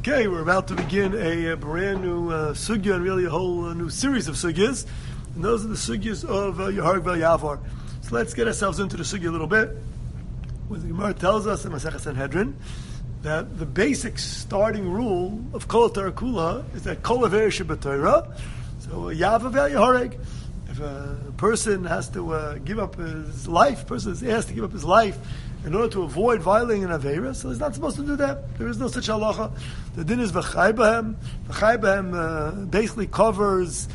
Okay, we're about to begin a brand new sugya, and really a whole new series of sugyas. And those are the sugyas of Yehareg Vel Yavar. So let's get ourselves into the sugya a little bit. Where the Gemara tells us in Masechah Sanhedrin that the basic starting rule of Kol Torah Kula is that Kol Aver Shebetorah. So Yavar Vel Yehareg. If a person has to give up his life, a person is asked to give up his life in order to avoid violating an Aveira, so he's not supposed to do that. There is no such halacha. The din is V'chai B'hem. V'chai B'hem basically covers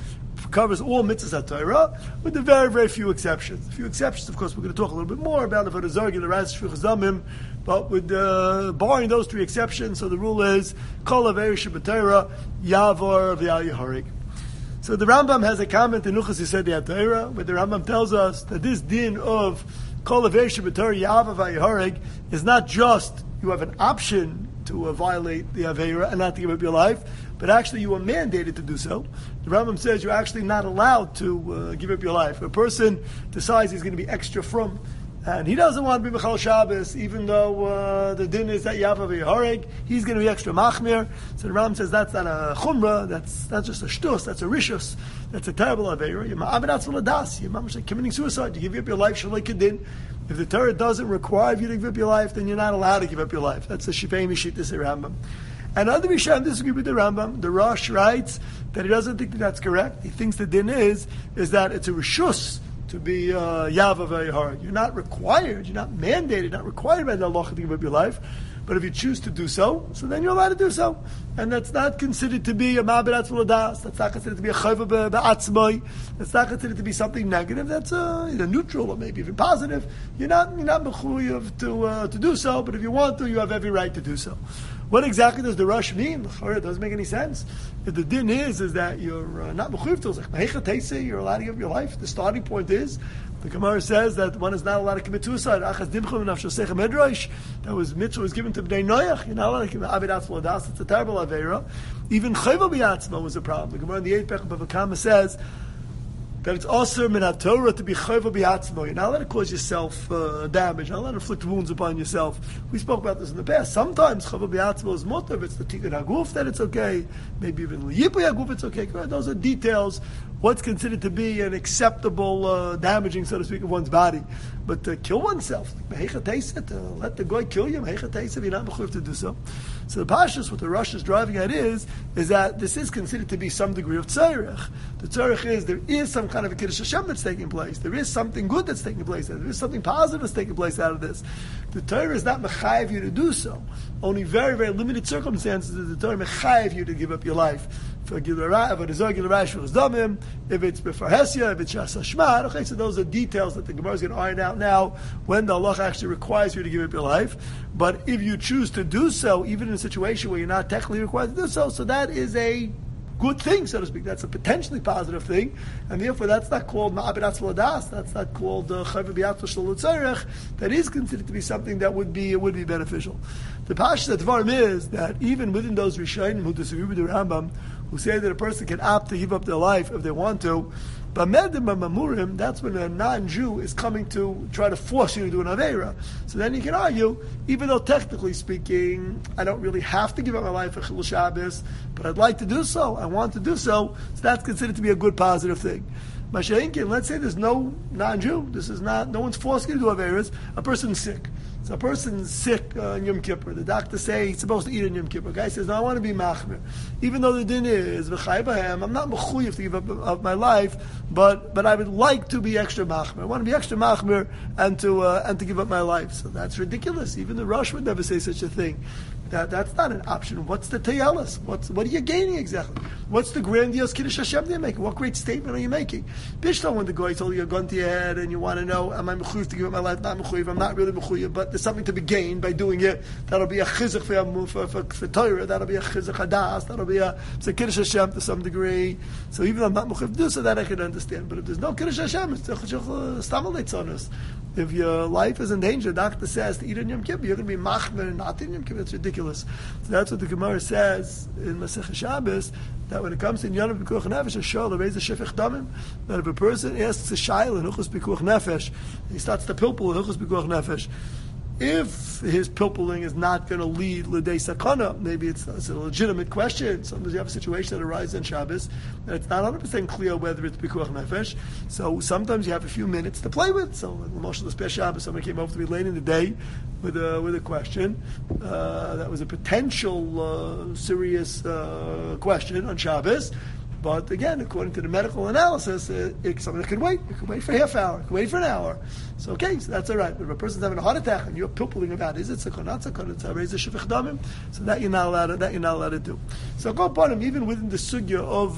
all mitzvahs HaTorah, with the very, very few exceptions. A few exceptions, of course, we're going to talk a little bit more about the Zargi, the Raz, Shvichas Damim, but with barring those three exceptions, so the rule is Kol Aveira Shebetorah Yavar V'Al Yehareg. So the Rambam has a comment in Nuchas Yesodei HaTorah, where the Rambam tells us that this din of Kol Aver Shebetorah Yavar V'Al Yehareg is not just you have an option to violate the Aveira and not to give up your life, but actually you are mandated to do so. The Rambam says you're actually not allowed to give up your life. A person decides he's going to be extra frum, and he doesn't want to be Mechal Shabbos, even though the din is that Yavar V'Yehareg, he's going to be extra machmir. So the Rambam says that's not a chumrah, that's not just a shtus, that's a rishus, that's a terrible aveira. You're ma'avidatz v'ladas, you're like committing suicide, you give up your life, shalei kedin. If the Torah doesn't require you to give up your life, then you're not allowed to give up your life. That's the Shifei Mishittis Rambam. And other Rishonim disagree with the Rambam. The Rosh writes that he doesn't think that that's correct. He thinks the din is that it's a rishus to be Yavar V'Yehareg. You're not required, you're not mandated, not required by the halacha to give up your life. But if you choose to do so, so then you're allowed to do so. And that's not considered to be a ma'avidatz v'ladas. That's not considered to be a chayva ba'atzmai. That's not considered to be something negative. That's either neutral or maybe even positive. You're not mechuyev to do so, but if you want to, you have every right to do so. What exactly does the rush mean? It doesn't make any sense. If the din is that you're not mechuyev to, like you're allowed to give up your life. The starting point is, the Gemara says that one is not allowed to commit suicide. That was mitzvah was given to Bnei Noach. You're not allowed to commit avidatz v'ladas. It's a terrible aveira. Even chayva b'yatzma was a problem. The Gemara in the 8th Pech of Bava Kama says that it's also min haTorah to be chayva b'yatzma. You're not allowed to cause yourself damage. You're not allowed to inflict wounds upon yourself. We spoke about this in the past. Sometimes chayva b'yatzma is mutar. If it's the tikkun haguf, that it's okay. Maybe even l'yipui haguf, it's okay. Those are details. What's considered to be an acceptable damaging, so to speak, of one's body. But to kill oneself, to let the guy kill you, you're not mechuyev to do so. So the Pashas, what the Rosh is driving at is that this is considered to be some degree of tzarech. The tzarech is there is some kind of a Kiddush Hashem that's taking place. There is something good that's taking place. There is something positive that's taking place out of this. The Torah is not mechayev you to do so. Only very, very limited circumstances is the Torah mechayev you to give up your life. If it's before Hesya, if it's Shas Hashmad, okay, so those are details that the Gemara is going to iron out now when the Allah actually requires you to give up your life. But if you choose to do so, even in a situation where you're not technically required to do so, so that is a good thing, so to speak. That's a potentially positive thing, and therefore that's not called ma'avidatz v'ladas. That's not called chayva b'yatzma shelo tzarech. That is considered to be something that would be beneficial. The Pashas Dvarim is that even within those Rishonim who disagree with the Rambam, who say that a person can opt to give up their life if they want to, but Medim and Mamurim, that's when a non-Jew is coming to try to force you to do an Aveira. So then you can argue, even though technically speaking, I don't really have to give up my life for Chilul Shabbos, but I'd like to do so, I want to do so, so that's considered to be a good positive thing. Masha'inkin, let's say there's no non-Jew, no one's forcing you to do Aveiras, a person's sick. So a person's sick on Yom Kippur. The doctor say he's supposed to eat on Yom Kippur. A guy says, no, I want to be machmir. Even though the din is, v'chai b'hem, I'm not mechuyev to give up my life, but I would like to be extra machmir. I want to be extra machmir and to give up my life. So that's ridiculous. Even the Rosh would never say such a thing. That's not an option. What's the teyelis? What are you gaining exactly? What's the grandiose Kiddush Hashem you're making? What great statement are you making? Bishlam, when the guy told you a gun to your head and you want to know, am I mechuyev to give up my life? Not mechuyev. I'm not really mechuyev, but there's something to be gained by doing it. That'll be a chizuk for Torah. That'll be a chizuk hadas. That'll be a Kiddush Hashem to some degree. So even though I'm not mechuyev to do so, that I can understand. But if there's no Kiddush Hashem, it's stamalates on us. If your life is in danger, the doctor says to eat on Yom Kippur, you're going to be machmer and not eat on Yom Kippur. It's ridiculous. So that's what the Gemara says in Masechah Shabbos, that when it comes to Inyan of Pikuach Nefesh, a shol, raise a shefech damim, that if a person asks a shayla in Hilchos Pikuach Nefesh, he starts to pilpul in Hilchos Pikuach Nefesh, If his pilpuling is not going to lead l'dei sakana, maybe it's a legitimate question. Sometimes you have a situation that arises on Shabbos, and it's not 100% clear whether it's pikuach nefesh. So sometimes you have a few minutes to play with. So, Moshe l'speh Shabbos, somebody came over to me late in the day with a question that was a potential serious question on Shabbos. But again, according to the medical analysis, somebody could wait. It could wait for a half hour. It could wait for an hour. So okay, so that's all right. But if a person's having a heart attack and you're pilpuling about, is it sakon, not sakon, it's a razor shefich damim, so that you're not allowed to do. So go upon him, even within the sugya of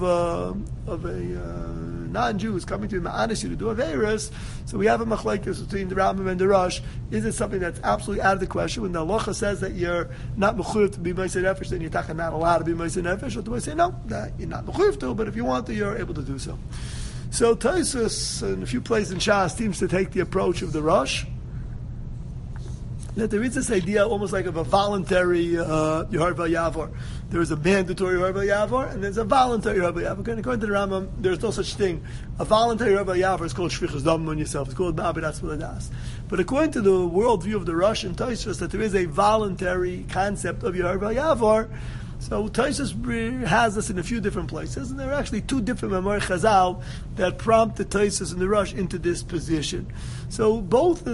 a non-Jew who's coming to ma'anis you to do averis. So we have a machlekes between the Rambam and the Rosh. Is it something that's absolutely out of the question? When the halacha says that you're not mechuyev to be ma'aseh nefesh, then you're talking not allowed to be ma'aseh nefesh, or do I say no, that you're not mechuyev to, but if you want to, you're able to do so. So Tosfos, in a few places in Shas, seems to take the approach of the Rosh, that there is this idea almost like of a voluntary Yehar Yavor. There is a mandatory Yehar Yavor, and there's a voluntary Yehar Yavor. And according to the Rambam, there's no such thing. A voluntary Yehar Yavor is called Shvichas Dam on yourself. It's called Ma'abidas V'Ladas. But according to the worldview of the Rosh and Tosfos, that there is a voluntary concept of Yehar Yavor. So Tosfos has this in a few different places, and there are actually two different Mamar Chazal that prompted Tosfos and the Rosh into this position. So both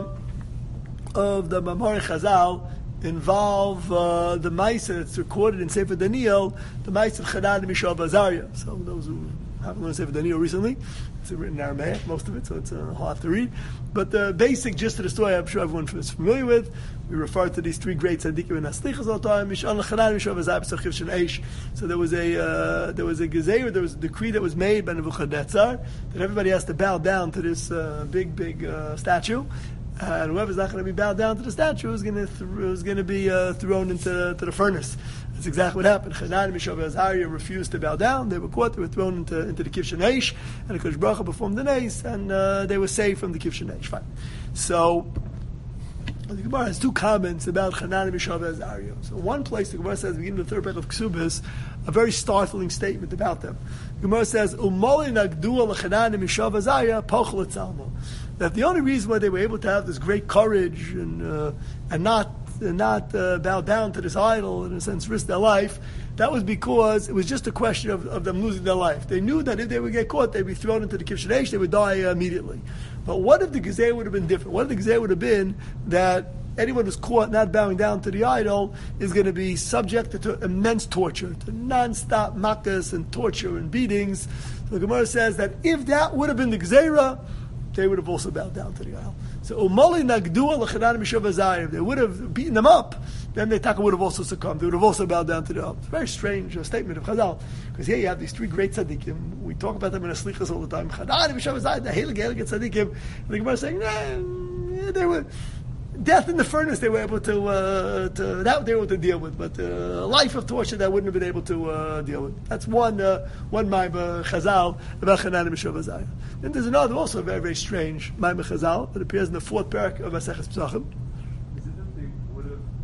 of the Mamar Chazal involve the Ma'aseh that's recorded in Sefer Daniel, the Ma'aseh of Hanan and Mishael Azariah. So those who haven't learned Sefer Daniel recently, it's written in Aramaic, most of it, so it's hard to read. But the basic gist of the story, I'm sure everyone is familiar with. We refer to these three great tzaddikim and aslichas all the time. Mishael Hanan, Mishael Azariah, Pesach Shen Eish. So there was a gezeir, there was a decree that was made by Nebuchadnezzar that everybody has to bow down to this big statue. And whoever's not going to be bowed down to the statue is going to be thrown into the furnace. That's exactly what happened. Hanan and Mishael Azariah refused to bow down. They were caught. They were thrown into the Kivshan Eish, and the Kodesh Baruch Hu performed the Neis, and they were saved from the Kivshan Eish. Fine. So the Gemara has two comments about Hanan and Mishael Azariah. So one place the Gemara says, beginning of the third paragraph of Ksubis, a very startling statement about them. The Gemara says, "Umoli nagdu l'Hanan and Mishael Azariah pochel etzalmo." That the only reason why they were able to have this great courage and not bow down to this idol, in a sense, risk their life, that was because it was just a question of them losing their life. They knew that if they would get caught, they'd be thrown into the Kivshan Eish, they would die immediately. But what if the Gezeir would have been different? What if the Gezeir would have been that anyone who's caught not bowing down to the idol is going to be subjected to immense torture, to non-stop makas and torture and beatings? So the Gemara says that if that would have been the Gezeirah, they would have also bowed down to the idol. So Umali Nagdua l'Chanan Mishav Azariah, if they would have beaten them up, then the Taka would have also succumbed. They would have also bowed down to the idol. It's a very strange statement of Chazal, because here you have these three great tzaddikim. We talk about them in Aslichas all the time. Chanan Mishav Azariah, the heilige tzaddikim. And the Gemara is saying, nah, they were death in the furnace. They were able that they were able to deal with, but life of torture that wouldn't have been able to deal with. That's one Maimah Chazal about Hanan and Mishav Azariah. Then there's another also very, very strange Maimah Chazal that appears in the fourth parak of Maseches Pesachim. Is it that they would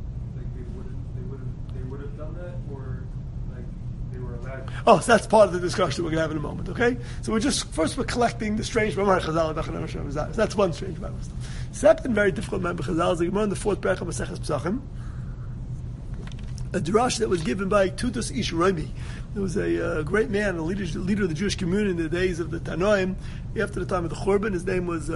have done that, or like they were allowed? Oh, so that's part of the discussion we're going to have in a moment. Okay, so we're collecting the strange Maimah Chazal about Hanan and Mishav Azariah. So that's one strange Maimah. Second, very difficult Maimah Chazal is the Gemara in the fourth parak of Maseches Pesachim. A drush that was given by Tudus Ish Romi. There was a great man, a leader of the Jewish community in the days of the Tanoim. After the time of the Churban, his name was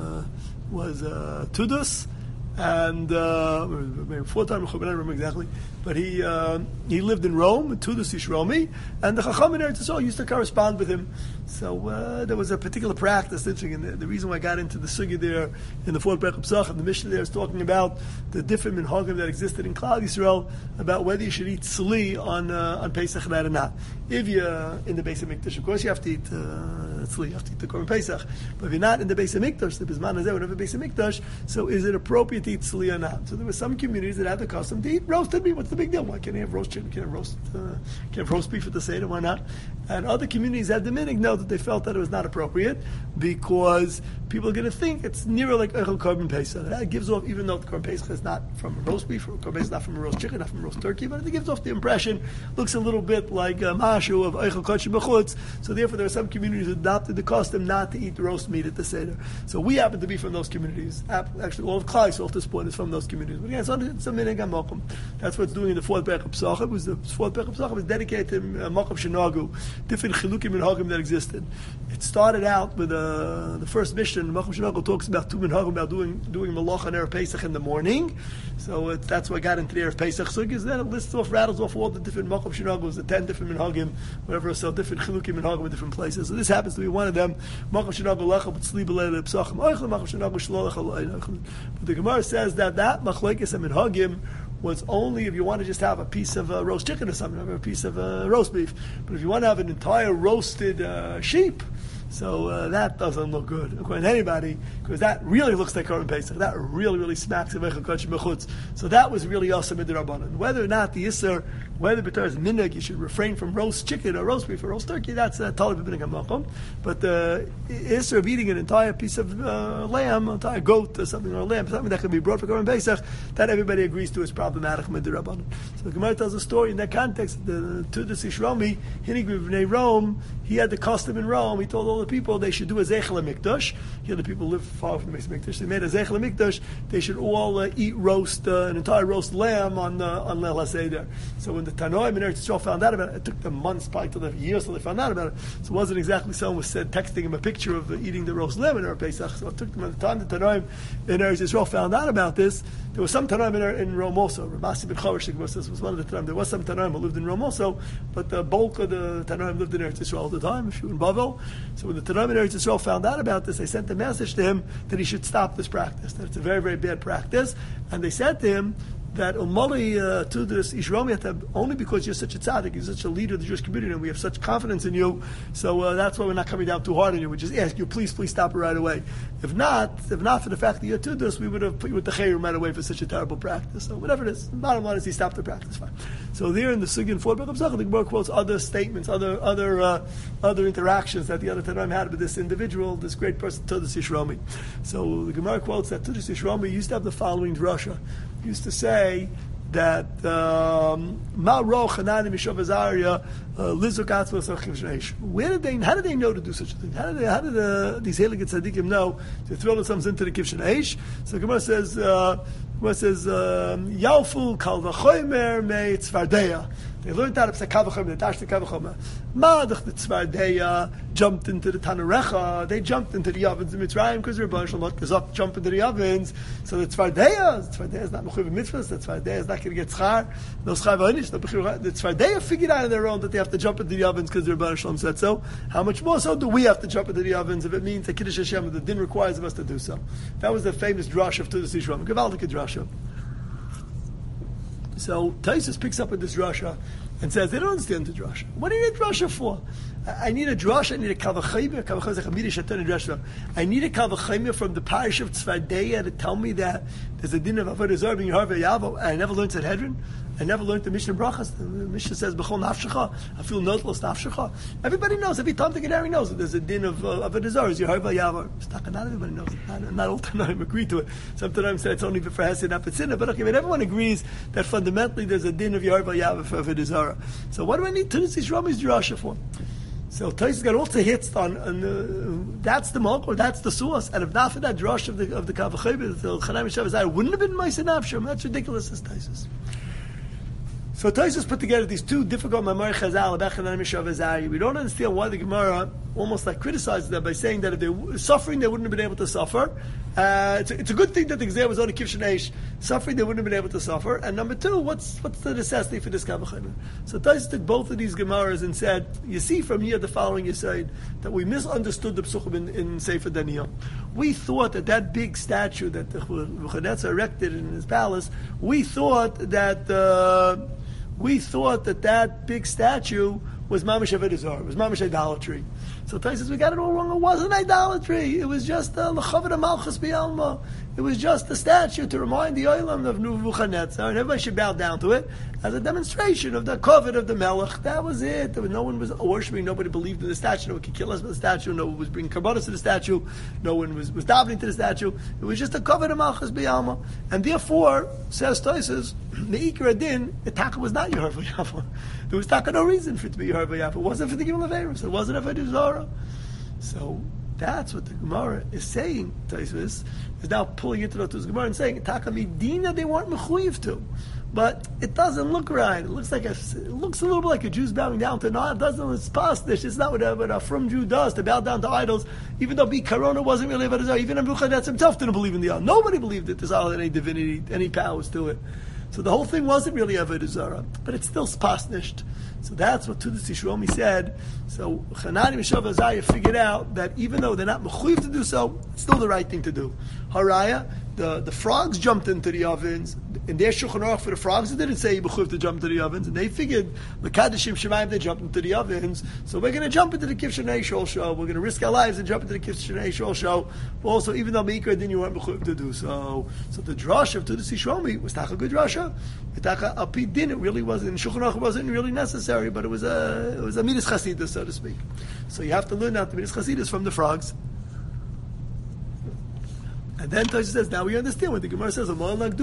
Tudus, and maybe 4 times Churban, I don't remember exactly. But he lived in Rome, Tudus Ish Romi, and the Chacham in Eretz Yisrael used to correspond with him. So there was a particular practice. Interesting, and the reason why I got into the sugya there in the fourth Perek of Pesachim, the Mishnah there is talking about the different minhagim that existed in Klal Yisrael about whether you should eat tzli on Pesach night or not. If you're in the Beis Hamikdash, of course you have to eat tzli, you have to eat the Korban Pesach. But if you're not in the Beis Hamikdash, the Bisman Hazeh would have a Beis Hamikdash. So is it appropriate to eat tzli or not? So there were some communities that had the custom to eat roasted meat. What's the big deal? Why can't you have roast chicken? Can't have roast beef at the Seder? Why not? And other communities had the minig, no, that they felt that it was not appropriate. because people are going to think it's nearer like Eichel Korban Pesach. That gives off, even though the Korban Pesach is not from a roast beef, or Korban Pesach is not from a roast chicken, not from a roast turkey, but it gives off the impression, looks a little bit like Mashu of Eichel Kodesh B'chutz. So therefore there are some communities who adopted the custom not to eat roast meat at the Seder. So we happen to be from those communities. Actually, all of Klal Yisrael at this point is from those communities. But again, it's a minhag HaMokum. That's what's doing in the fourth Berach Pesachim. The fourth Berach Pesachim was dedicated to Mokum Shenagu, different chilukim and hagim that existed. It started out with the first Mishnah. Mokum Shenagu talks about two minhagim, about doing Malach and Erev Pesach in the morning. So that's what got into the Erev Pesach sugis. Then it lists off, rattles off all the different Mokum Shenagus, the 10 different minhagim, whatever, so different chilukim and hagim in different places. So this happens to be one of them. Mokum Shenagu lecha b'tzli b'leil pesachim oichel, Mokum Shenagu shlo lecha. But the Gemara says that machlekes and minhagim was only if you want to just have a piece of roast chicken or something, or a piece of roast beef. But if you want to have an entire roasted sheep, so that doesn't look good according to anybody, because that really looks like Korban Pesach. That really smacks of Eichel Kodesh B'chutz. So that was really awesome in the Rabbanan. Whether or not the Isser, whether B'tar is minhag, you should refrain from roast chicken or roast beef or roast turkey, that's totally minhag HaMokum. But the Isser of eating an entire piece of lamb, an entire goat or something, or a lamb, something that can be brought for Korban Pesach, that everybody agrees to is problematic in the Rabbanan. So the Gemara tells a story in that context. The Tudas Ishromi, Hinig B'nei Rome, he had the custom in Rome. He told all the people they should do a Zeichel HaMikdash. Here the people live far from the Beis Mikdash. They made a Zeichel HaMikdash. They should all eat roast, an entire roast lamb on Leil HaSeder. So when the Tanoim in Eretz Yisrael found out about it, it took them months, probably years till they found out about it. So it wasn't exactly someone was texting him a picture of eating the roast lamb in Erev Pesach. So it took them, at the time the Tanoim in Eretz Yisrael found out about this, there was some Tanoim in Rome also. Ramasi ben Chorish was one of the Tanoim. There was some Tanoim who lived in Rome also, but the bulk of the Tanoim lived in Eretz Yisrael at the time, if you were in Bavel. So when the Tanoim in Eretz Yisrael found out about this, they sent a message to him that he should stop this practice, that it's a very bad practice. And they said to him that to this Ishromi, only because you're such a tzaddik, you're such a leader of the Jewish community, and we have such confidence in you, so that's why we're not coming down too hard on you. We just ask you, please stop it right away. If not for the fact that you're to this, we would have put you with the chayrim right away for such a terrible practice. So whatever it is, the bottom line is he stopped the practice. Fine. So there in the Sugya and Fort Berach Pesachim, the Gemara quotes other statements, other interactions that the other Tanoim had with this individual, this great person, Tudas Ishromi. So the Gemara quotes that Tudas Ishromi used to have the following drasha. He used to say that how did they know to do such a thing? How did these Heilige Tzaddikim know to throw themselves into the Kivshin Eish? So Gemara says Yalfu kal v'chomer me tzvardeya. They learned that it's a kavachomer. They dashed the kavachomer. Madach the tzvardeya jumped into the tanarecha. They jumped into the ovens in Mitzrayim because Rebbeinu Shalom goes up, jump into the ovens. So the tzvardeya is not mechuyev mitzvahs. The tzvardeya is not going to get schar. No schar v'onish. The tzvardeya figured out on their own that they have to jump into the ovens because Rebbeinu Shalom said so. How much more so do we have to jump into the ovens if it means that Kiddush Hashem, the din requires of us to do so? That was the famous drush of Tudas Ishromi. Gewaldige drasha. So Taisus picks up with this drasha and says, they don't understand the drasha. What do you need drasha for? I need a drasha, I need a kavachayim. Kavachayim is like a midish atani drasha. I need a kavachayim from the parish of Tzvardeya to tell me that there's a din of avodah zarah being harvei yavo. I never learned Sanhedrin. I never learned the Mishnah Brachas. The Mishnah says, "B'chol nafshecha, I feel notlos nafshecha." Everybody knows. Every time they get there, he knows that there's a din of avodah zarah. Is Yehovah Yavar? Not everybody knows it. Not all Tanaim agree to it. Some Tanaim say it's only for Hesed, not for Tzina. But okay, but everyone agrees that fundamentally there's a din of Yehovah Yavar for avodah zarah. So what do I need Tudas Ishromi's drasha for? So Taisus got also hits on that's the malkor, that's the source. And if not for that drush of the kavachayim, the Chanaim Shavazai wouldn't have been Ma'aseh Nafshim. That's ridiculous, says Taisus. So Taisus put together these two difficult Mamar Chazal about Chanaim Shavazai. We don't understand why the Gemara almost like criticizes them by saying that if they were suffering, they wouldn't have been able to suffer. It's a good thing that the Gzeh was on a Kivshin Eish. Suffering, they wouldn't have been able to suffer. And number two, what's the necessity for this Kavachayim? So Taisus took both of these Gemaras and said, you see from here the following you said, that we misunderstood the Psuchim in Sefer Daniel. We thought that big statue that Nebuchadnezzar erected in his palace, we thought that that big statue was mamash avodah zarah, was mamash idolatry. So Taisus says we got it all wrong. It wasn't idolatry. It was just l'chavod malchus b'alma. It was just a statue to remind the Olam of Nebuchadnezzar, and everybody should bow down to it as a demonstration of the covet of the Melech. That was it. No one was worshiping. Nobody believed in the statue. No one could kill us with the statue. No one was bringing karbanos to the statue. No one was davening to the statue. It was just a covet of Malchus B'Yalma. And therefore, says Tosfos, the Ikra Din, the Taka was not Yehovah Yavor. There was Taka no reason for it to be Yehovah Yavor. It wasn't for the Gimel Averos. It wasn't for the Zara. So that's what the Gemara is saying. Tosfos is now pulling into the Gemara and saying, Taka Medina they weren't mechuyev to. But it doesn't look right. It looks a little bit like a Jew's bowing down to. No, it doesn't. It's pastish. It's not what a from Jew does to bow down to idols. Even though Corona wasn't really about Israel. Even Nebuchadnezzar himself didn't believe in the Allah. Nobody believed that there's any divinity, any powers to it. So the whole thing wasn't really Avodah Zarah, but it's still pasnished. So that's what Tudas Yishromi said. So Chanani Mishav Azariah figured out that even though they're not mechuyev to do so, it's still the right thing to do. Haraya, the frogs jumped into the ovens. In their Shulchan Aruch for the frogs, it didn't say mechuyev to jump into the ovens, and they figured L'Kadashim Shemayim they jumped into the ovens. So we're going to jump into the Kif Shnei Shol show. We're going to risk our lives and jump into the Kif Shnei Shol show. But also, even though Meikra then you weren't mechuyev to do so. So the drash of Tudas Yishromi was taka good drasha. Taka Alpi Din it really wasn't. In Shulchan Aruch wasn't really necessary, but it was a Midas Chasidus, so to speak. So you have to learn out the Midas Chasidus from the frogs. And then Tosfos says, now we understand what the Gemara says.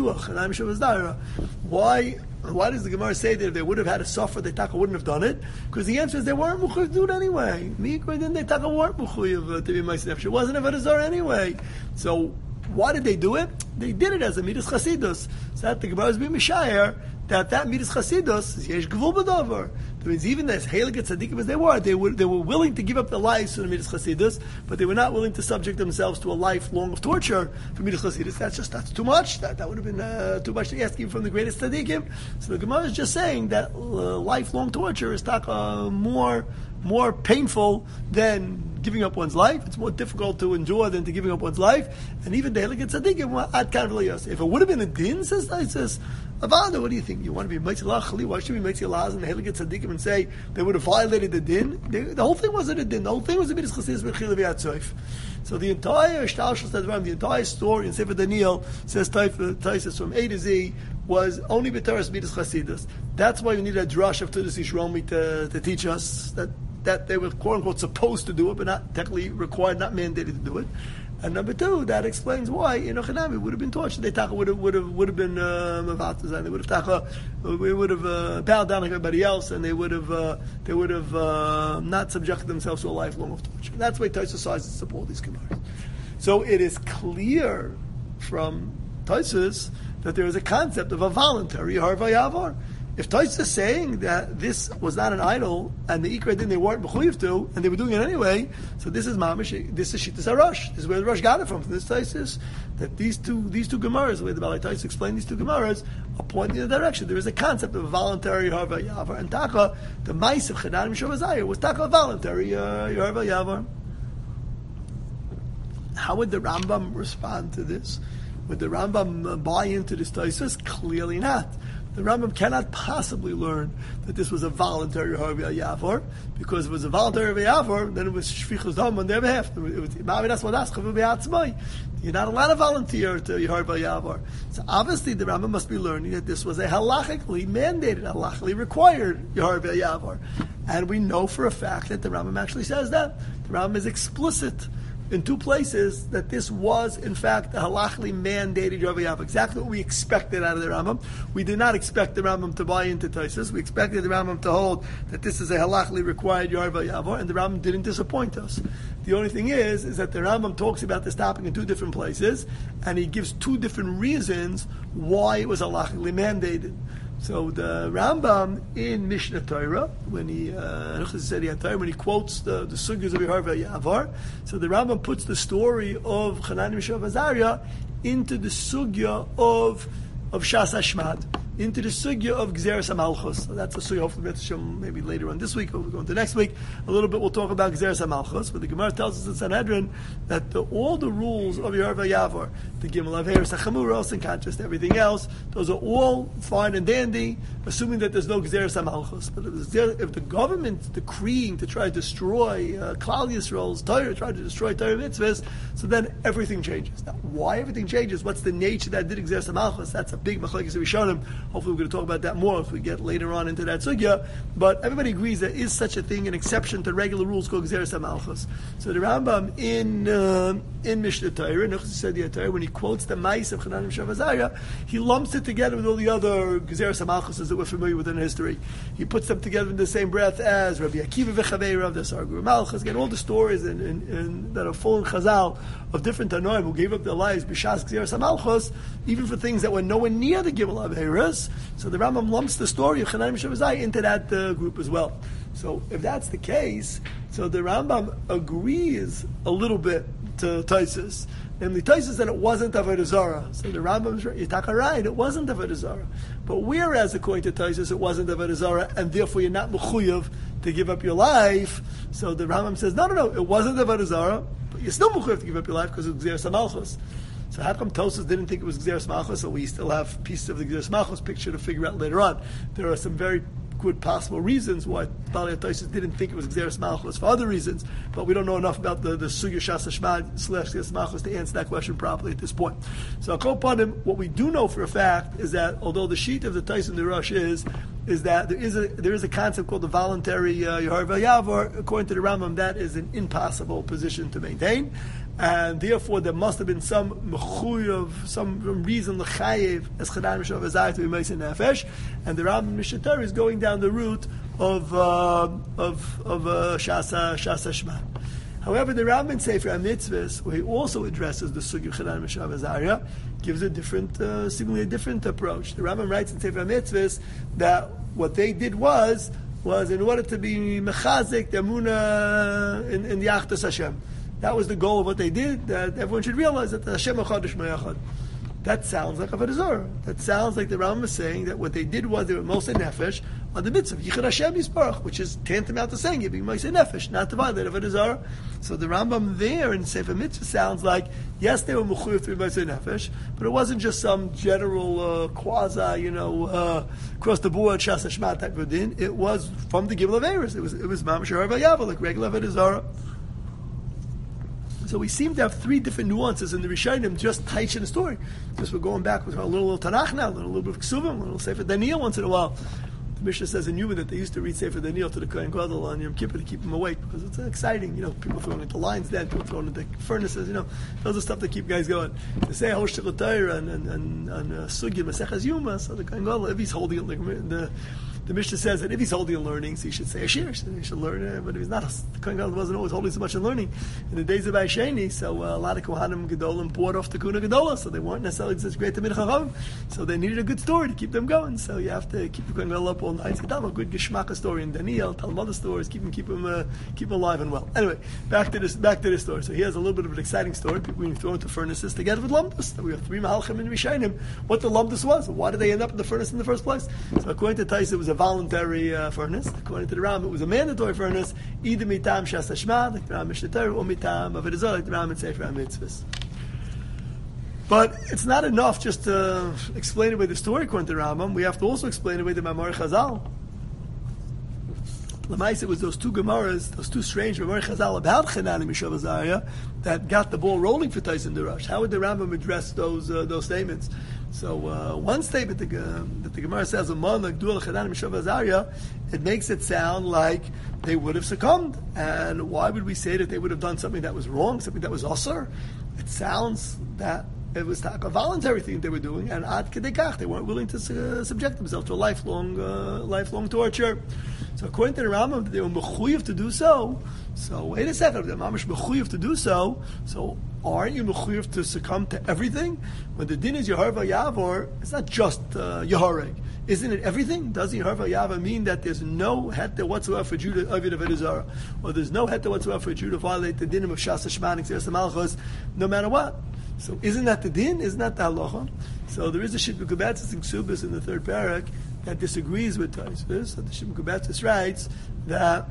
Why does the Gemara say that if they would have had a suffer, the taka wouldn't have done it? Because the answer is they weren't mechuyev to do it anyway. Then they taka weren't mechuyev to be ma'aseh. It wasn't Avodah Zarah anyway. So why did they do it? They did it as a Midas Chasidus. So that the Gemara is being mishayer that Midas Chasidus is yesh gvul b'davar. That means even as heilige tzaddikim as they were willing to give up their lives to the Midas Chasidus, but they were not willing to subject themselves to a life long of torture for Midas Chasidus. That's too much. That would have been too much to ask even from the greatest tzaddikim. So the Gemara is just saying that lifelong torture is more painful than giving up one's life. It's more difficult to endure than to giving up one's life. And even the heilige tzaddikim at Karveliyos. If it would have been a din, says Avada, what do you think? You want to be Meitzilach Chali? Why should we Meitzilach and the heilige tzaddikim and say they would have violated the din? The whole thing wasn't a din. The whole thing was a Midas Chasidus B'Chila V'Yatzoif. So the entire Shtalshus Tadvarim, the entire story in Sefer Daniel, says Tosfos from A to Z, was only B'Toras Midas Chasidus. That's why we need a drush of Tudas Yishromi to teach us that they were quote unquote supposed to do it, but not technically required, not mandated to do it. And number two, that explains why in Ochanami would have been tortured. They taka would have been mavatazan. They would have taka, we would have bowed down like everybody else, and they would have not subjected themselves to a lifelong of torture. That's why Tosfos decides to support these gemaras. So it is clear from Tosfos that there is a concept of a voluntary harva yavar. If Tosfos is saying that this was not an idol and the Ikra Din they weren't mechuyev to and they were doing it anyway, so this is mamish. This is Shittas HaRosh. This is where the Rosh got it from this Tosfos. That these two gemaras, the way the Balei Tosfos explained these two gemaras, are pointing in the direction. There is a concept of a voluntary harva yavar, and taka the mice of Chanani Mishav Azariah was taka a voluntary harva yavar. How would the Rambam respond to this? Would the Rambam buy into this Tosfos? Clearly not. The Rambam cannot possibly learn that this was a voluntary Harvei Yavar, because if it was a voluntary Harvei Yavar, then it was Shfichus Dam on their behalf. You're not allowed to volunteer to Harvei Yavar. So obviously the Rambam must be learning that this was a halachically mandated, halachically required Harvei Yavar. And we know for a fact that the Rambam actually says that. The Rambam is explicit in two places that this was, in fact, a halachically mandated Harvei Yavar. Exactly what we expected out of the Rambam. We did not expect the Rambam to buy into Tosfos. We expected the Rambam to hold that this is a halachically required Harvei Yavar, and the Rambam didn't disappoint us. The only thing is that the Rambam talks about this topic in two different places, and he gives two different reasons why it was halachically mandated. So the Rambam in Mishnah Torah, when he quotes the sugyas of Harvei Yavar, so the Rambam puts the story of Chanani Mishav Azariah into the sugya of Shas Hashmad. into the sugya of Gzeres HaMalchus. So that's a sugya, hopefully maybe later on this week, or we'll go into next week. A little bit we'll talk about Gzeres HaMalchus, but the Gemara tells us in Sanhedrin that all the rules of Yeharva Yavar, the Gimel Averis, HaChamuros, and conscious, everything else, those are all fine and dandy, assuming that there's no Gzeres HaMalchus. But if the government decreeing to try to destroy Klal Yisrael's Torah, try to destroy Torah mitzvahs, so then everything changes. Now, why everything changes? What's the nature that did Gzeres HaMalchus? That's a big machlekes Rishonim. Hopefully we're going to talk about that more if we get later on into that sugya. But everybody agrees there is such a thing, an exception to regular rules called Gzeres HaMalchus. So the Rambam in Mishnah Torah, when he quotes the Ma'is of Chanan Mishav Azariah, he lumps it together with all the other Gzeres HaMalchuses that we're familiar with in history. He puts them together in the same breath as Rabbi Akiva v'Chaveirav, the Sargur Malchus, again, all the stories that are full in Chazal of different Tanoim who gave up their lives b'shas Gzeres HaMalchus, even for things that were nowhere near the Gimel Averis. So the Rambam lumps the story of Chanan Mishav Azariah into that group as well. So if that's the case, so the Rambam agrees a little bit to Taisus. Namely, Taisus that it wasn't Avodah Zarah. So the Rambam's right, it wasn't Avodah Zarah. But whereas according to Taisus it wasn't Avodah Zarah, and therefore you're not mechuyev to give up your life, so the Rambam says, no, it wasn't Avodah Zarah, but you're still mechuyev to give up your life because it's Gzeres HaMalchus. So how come Tosfos didn't think it was Gzeres Malchus, so we still have pieces of the Gzeres Malchus picture to figure out later on? There are some very good possible reasons why Baalei Tosfos didn't think it was Gzeres Malchus for other reasons, but we don't know enough about the Sugya Shas Hashmad / Gzeres Malchus to answer that question properly at this point. So I'll call upon him. What we do know for a fact is that although the sheet of the Tosfos and the Rush is that there is a concept called the voluntary Yeharva Yavar. According to the Rambam, that is an impossible position to maintain. And therefore, there must have been some mechuyev, some reason l'chayev as Chanan Mishav Azariah to be Meisei Nefesh, and the Rambam Mishnah Torah is going down the route of Shas Hashmad. However, the Rambam in Sefer HaMitzvahs, where he also addresses the Sugya Chanan Mishav Azariah, gives a different, seemingly a different approach. The Rambam writes in Sefer HaMitzvahs that what they did was in order to be mechazik the Emunah in the Achdus Hashem. That was the goal of what they did, that everyone should realize that the Hashem Echad Shmo Echad. That sounds like Avodah Zarah. That sounds like the Rambam is saying that what they did was they were Mosei Nefesh on the mitzvah Yichud Hashem Yisparach, which is tantamount to saying you're being Mosei Nefesh, not to violate Avodah Zarah. So the Rambam there in Sefer Mitzvah sounds like, yes, they were Mechuyev to be Mosei Nefesh, but it wasn't just some general quasi, across the board Shas Hashmad type of din. It was from the Gimel Averis. It was Mamash Yeharva Yavar, like regular Avodah Zarah. So we seem to have three different nuances in the Rishonim, just teaching the story. Just we're going back with a little Tanakh now, a little bit of Ksuvim, a little Sefer Daniel once in a while. The Mishnah says in Yuma that they used to read Sefer Daniel to the Kohen Gadol on Yom Kippur to keep him awake because it's exciting. People throwing into lines then, people throwing into furnaces. Those are stuff that keep guys going. They say Hosh Torah and Sugya Maseches Yuma. So the Kohen Gadol, if he's holding it, the Mishnah says that if he's holding and learning, so he should say a shir, he should learn it. But if he's not, the Kohen Gadol wasn't always holding so much and learning. In the days of Aisheni, so a lot of Kohanim Gedolim poured off the Kuna Gedola, so they weren't necessarily such great Tamid Chacham. So they needed a good story to keep them going. So you have to keep the Kohen Gadol up all night. So a good Geshmaka story in Daniel, tell them other stories, keep them alive and well. Anyway, back to this story. So he has a little bit of an exciting story. People being thrown into furnaces together with lumdus. We have three Mahalchim in Rishayim. What the lumdus was? Why did they end up in the furnace in the first place? So according to Tais, it was a voluntary furnace. According to the Ram, it was a mandatory furnace, either mitam Shas Hashmad, like the Ram Mishnah Torah, or mitam Avodah Zarah, like the Ram in Sefer HaMitzvahs. But it's not enough just to explain away the story according to the Rambam. We have to also explain away the Mamar Chazal. Lamais, it was those two Gemaras, those two strange Mamar Chazal about Chanan and Mishav Azariah that got the ball rolling for Tyson Darash. How would the Rambam address those statements? So one statement that the Gemara says, "Amon Gdul Chanan and Mishav Azariah," it makes it sound like they would have succumbed. And why would we say that they would have done something that was wrong, something that was asur? It sounds that it was a voluntary thing they were doing, and ad kedekach, they weren't willing to subject themselves to a lifelong torture. So according to the Rambam, they were mechuyev to do so. So wait a second, the mamash mechuyev to do so. So aren't you mechuyev to succumb to everything? When the din is Yeharva Yavor, it's not just Yehareg. Isn't it everything? Does Yeharva Yavor mean that there's no heter whatsoever for Judah Avid of Avodah, or there's no heter whatsoever for Judah to violate the din of Shas Hashmad and Gzeres Malchus, no matter what? So isn't that the din? Isn't that the halacha? So there is a Shit Mekubetzes in Ksubis in the third parak that disagrees with Tosfos. So the Shit Mekubetzes writes that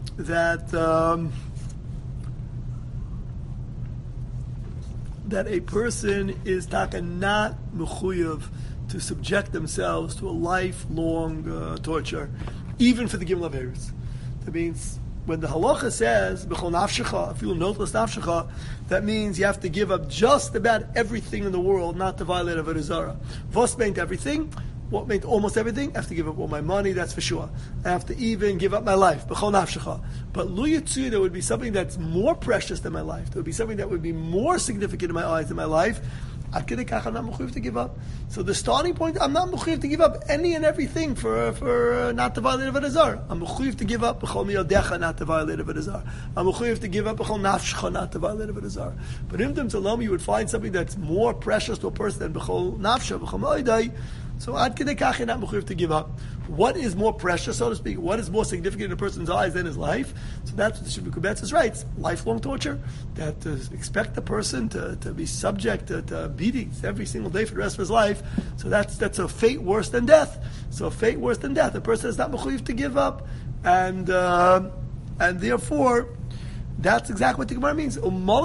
a person is not mechuyev to subject themselves to a lifelong torture, even for the Gimel Averis. That means when the halacha says b'chol nafshecha, afilu notlus nafshecha, that means you have to give up just about everything in the world, not to violate avodah zarah. Vos meant everything. What meant almost everything? I have to give up all my money, that's for sure. I have to even give up my life. B'chol nafshecha. But lu yitzu, there would be something that's more precious than my life. There would be something that would be more significant in my eyes than my life. I'm not mechuyev to give up. So the starting point, I'm not mechuyev to give up any and everything for not to violate avodah zarah. I'm mechuyev to give up b'chol miyodecha not to violate avodah zarah. I'm mechuyev to give up b'chol nafshecha not to violate avodah zarah. But in them tzalom, you would find something that's more precious to a person than b'chol nafsha, b'chol ma'odai. So ad kedei kach you're not mechuyev to give up. What is more precious, so to speak? What is more significant in a person's eyes than his life? So that's what the Shit Mekubetzes writes. Lifelong torture. That to expect the person to be subject to beatings every single day for the rest of his life. So that's a fate worse than death. So a fate worse than death. A person is not mechuyev to give up, and therefore, that's exactly what the Gemara means.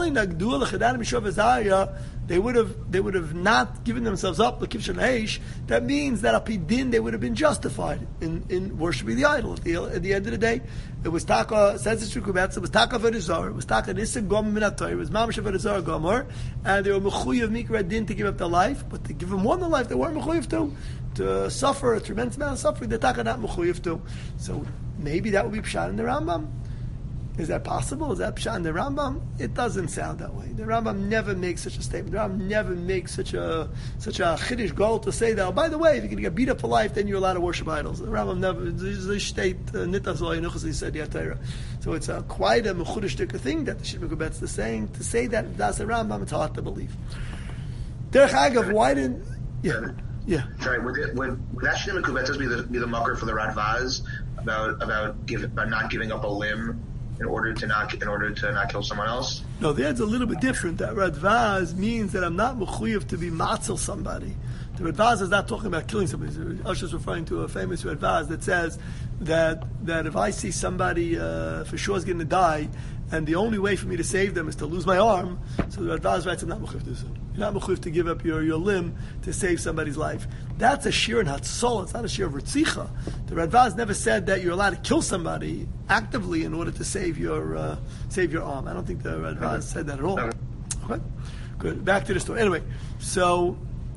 They would have not given themselves up. That means that apidin they would have been justified in worshiping the idol. At the end of the day, it was taka. Says the Shukubetz. It was taka avodah zarah. It was taka nisig gom minatay. It was mamash avodah zarah gomer, and they were mechuyev mikra din to give up their life, but to give them more than life, they weren't mechuyev to suffer a tremendous amount of suffering. They're taka not mechuyev to. So maybe that would be pshat in the Rambam. Is that possible? Is that pshat in the Rambam? It doesn't sound that way. The Rambam never makes such a statement. The Rambam never makes such a chiddush goal to say that, oh, by the way, if you're going to get beat up for life, then you're allowed to worship idols. The Rambam never, so it's quite a mechudesh thing that the Shit Mekubetzes is saying. To say that that's the Rambam, it's hard to believe. Derech Agav, why didn't... Yeah. Sorry, would that Shit Mekubetzes be the mucker for the Radvaz about not giving up a limb in order to not kill someone else? No, that's a little bit different. That Radvaz means that I'm not mechuyev to be matzel somebody. The Radvaz is not talking about killing somebody. Usher is referring to a famous Radvaz that says that if I see somebody for sure is going to die, and the only way for me to save them is to lose my arm, so the Radvaz writes, I'm not mechuyev to do so. You're not mechuyev to give up your limb to save somebody's life. That's a shir in Hatzol. It's not a shir of Ritzicha. The Radvaz never said that you're allowed to kill somebody actively in order to save your arm. I don't think the Radvaz said that at all. Okay, good. Back to the story. Anyway, so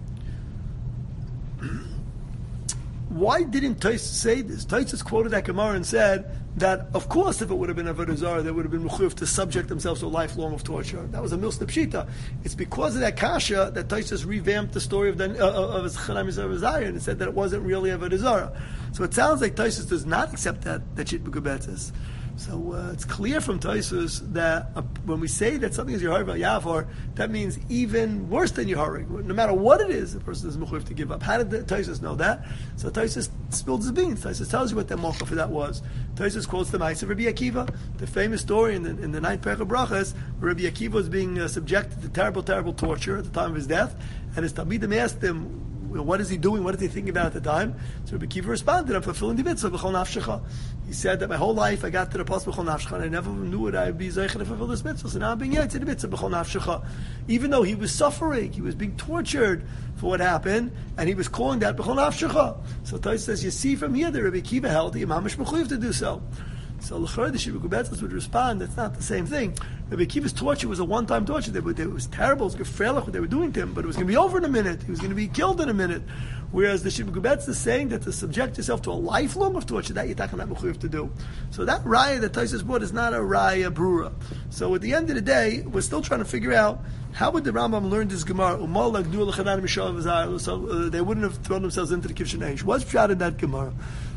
why didn't Tosfos say this? Tosfos quoted that Gemara and said that, of course, if it would have been avodah zarah, they would have been mechuyev to subject themselves to a lifelong of torture. That was a milsna pshita. It's because of that kasha that Tosfos revamped the story of Chanan Mizrahi and said that it wasn't really avodah zarah. So it sounds like Tosfos does not accept that Shit Mekubetzes. So it's clear from Tosfos that when we say that something is Yehareg Yavar, that means even worse than Yehareg. No matter what it is, the person is mechuyev to give up. How did Tosfos know that? So Tosfos spilled his beans. Tosfos tells you what the mocha for that was. Tosfos quotes the Ma'aseh of Rabbi Akiva, the famous story in the ninth Perek of Brachas, where Rabbi Akiva was being subjected to terrible, terrible torture at the time of his death, and his Talmidim asked him, what is he doing? What is he thinking about at the time? So Rabbi Akiva responded, I'm fulfilling the mitzvah, b'chol nafshecha. He said that my whole life I got to the post b'chol nafshecha, and I never knew it, I'd be zeicher to fulfill this mitzvah. So now I'm being yet to the mitzvah, b'chol nafshecha. Even though he was suffering, he was being tortured for what happened, and he was calling that b'chol nafshecha. So Tosfos says, you see from here that Rabbi Akiva held the mamish mechuyev to do so. So l'chor the Shit Mekubetzes would respond, that's not the same thing. Rabbi Akiva's torture was a one-time torture. It was terrible. It was gefrelich what they were doing to him, but it was going to be over in a minute. He was going to be killed in a minute. Whereas the Shit Mekubetzes is saying that to subject yourself to a lifelong of torture, that you're not mechuyev to do. So that raya that Tosfos brought is not a raya brura. So at the end of the day, we're still trying to figure out how would the Rambam learn this Gemara? So they wouldn't have thrown themselves into the Kivshan Eish. What's pshat in that Gemara?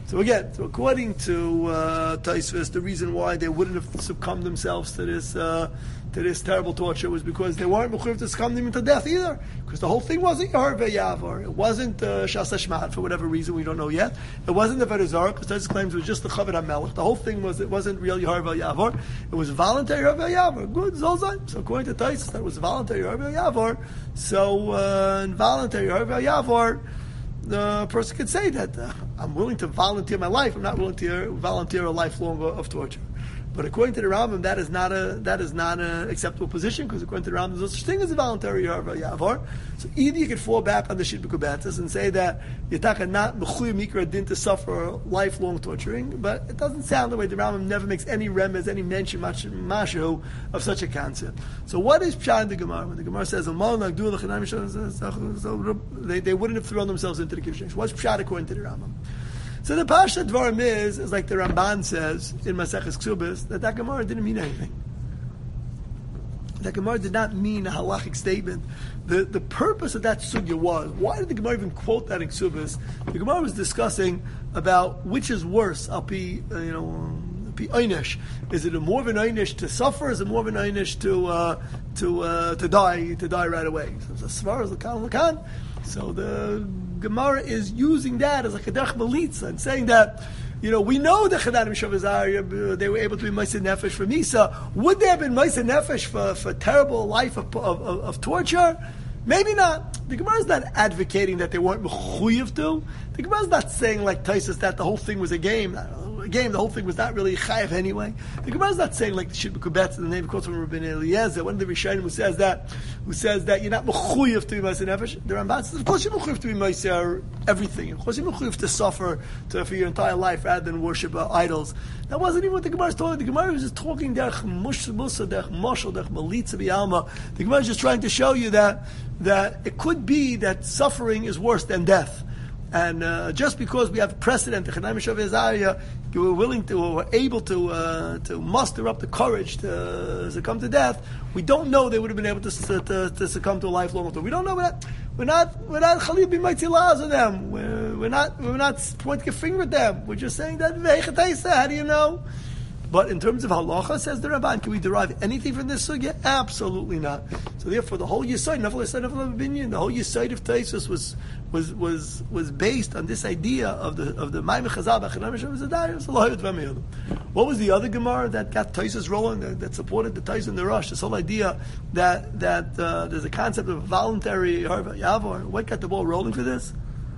So again, according to Tosfos, the reason why they wouldn't have succumbed themselves to this terrible torture was because they weren't mechuyev to succumb them to death either. Because the whole thing wasn't Yahar Ve'Yavar. It wasn't Shas Hashmat for whatever reason we don't know yet. It wasn't the Verizar because Tosfos claims it was just the Chavod HaMelech. The whole thing wasn't real Yahar Ve'Yavar. It was voluntary Yahar Ve'Yavar. Good, Zolzai. So according to Tosfos, that was voluntary Yahar Ve'Yavar. So in voluntary Yahar Ve'Yavar, the person could say that I'm willing to volunteer my life. I'm not willing to volunteer a lifelong of torture. But according to the Rambam, that is not an acceptable position because according to the Rambam, there's no such thing as a voluntary Yavar. So either you could fall back on the Shit B'Kubatzis and say that Yitaka not B'chuy Mikra din to suffer lifelong torturing, but it doesn't sound the way the Rambam never makes any remez, any mention, mashu of such a concept. So what is Pshat in the Gemara? When the Gemara says, they wouldn't have thrown themselves into the Kiddush. What's Pshat according to the Rambam? So the Pasha Dvarim is like the Ramban says in Maseches Ksubis, that Gemara didn't mean anything. That Gemara did not mean a halachic statement. The purpose of that sugya was, why did the Gemara even quote that in Ksubis? The Gemara was discussing about which is worse, Alpi Einish. Is it more of an Einish to suffer? Is it more of an Einish to die right away? So as far as the Lakan, so the Gemara is using that as like a derech malitza and saying that, we know the Chadanim Shavazar, they were able to be Ma'aseh Nefesh for Misa. Would they have been Ma'aseh Nefesh for terrible life of torture? Maybe not. The Gemara is not advocating that they weren't mechuyev to. The Gemara is not saying like Tosfos that the whole thing was a game. The whole thing was not really chayav anyway. The Gemara is not saying like the Shit B'Kubetz, the name quotes from Rabbi Eliezer, one of the Rishonim who says that you're not mechuyev to be Ma'aseh Nefesh. The Ramban says, of course you're mechuyev to be Ma'aseh everything. Of course you're mechuyev to suffer for your entire life rather than worship idols. That wasn't even what the Gemara is talking. The Gemara was just talking derech musa, derech moshel, derech malitza b'alma. The Gemara is just trying to show you that it could be that suffering is worse than death. And just because we have precedent, the Chadaim Shavazar, you were able to muster up the courage to succumb to death, we don't know they would have been able to succumb to a lifelong torture. We don't know. We're not Chalil b'Maitzilaz of them. We're not pointing a finger at them. We're just saying that how do you know? But in terms of halacha, says the Rabban, can we derive anything from this sugya? Absolutely not. So therefore, the whole yesod, the whole yesod of Tosfos was based on this idea of the Maimon Chazal b'Chadaim. What was the other Gemara that got Tosfos rolling, that supported the Tosfos and the Rosh? This whole idea that there's a concept of voluntary Yavar. What got the ball rolling for this?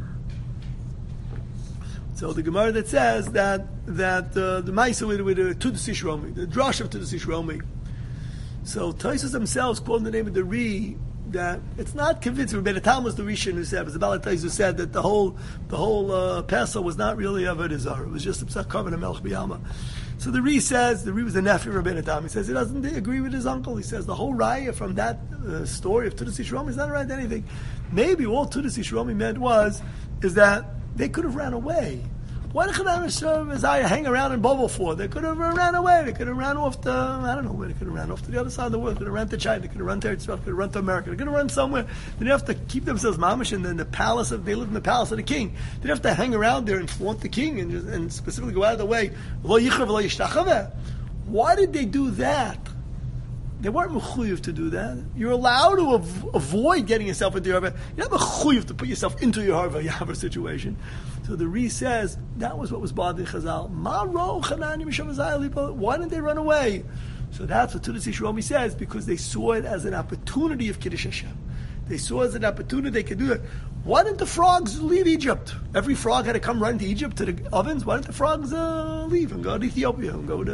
So the Gemara that says that the Maisa with Tudus Romi, the Drash of Tudus Romi. So Tosfos themselves quote the name of the Ri that it's not convincing. Rabbeinu Tam was the Rishon who said, it was the Baal HaTosfos who said that the whole Pesach was not really Avodah Zarah. It was just a Pesach Karban HaMelech B'Yalma. So the Ri was the nephew of Rabbeinu Tam. He says he doesn't agree with his uncle. He says the whole raya from that story of Tudus Romi is not right to anything. Maybe all Tudus Romi meant is that they could have ran away. Why did Chadaim hang around in Bobo for? They could have ran away. They could have ran off to, I don't know where. They could have ran off to the other side of the world. They could have run to China. They could have run to Israel. They could have run to America. They could have run somewhere. They didn't have to keep themselves mamish in the palace. They lived in the palace of the king. They didn't have to hang around there and flaunt the king and specifically go out of the way. Why did they do that? They weren't mechuyev to do that. You're allowed to avoid getting yourself into your You're not mechuyev to put yourself into your Yavar situation. So the Ri says that was what was bothering Chazal. Why didn't they run away? So that's what Tudus Romi says, because they saw it as an opportunity of Kiddush Hashem. They saw it as an opportunity they could do it. Why didn't the frogs leave Egypt? Every frog had to come run to Egypt to the ovens. Why didn't the frogs leave and go to Ethiopia and go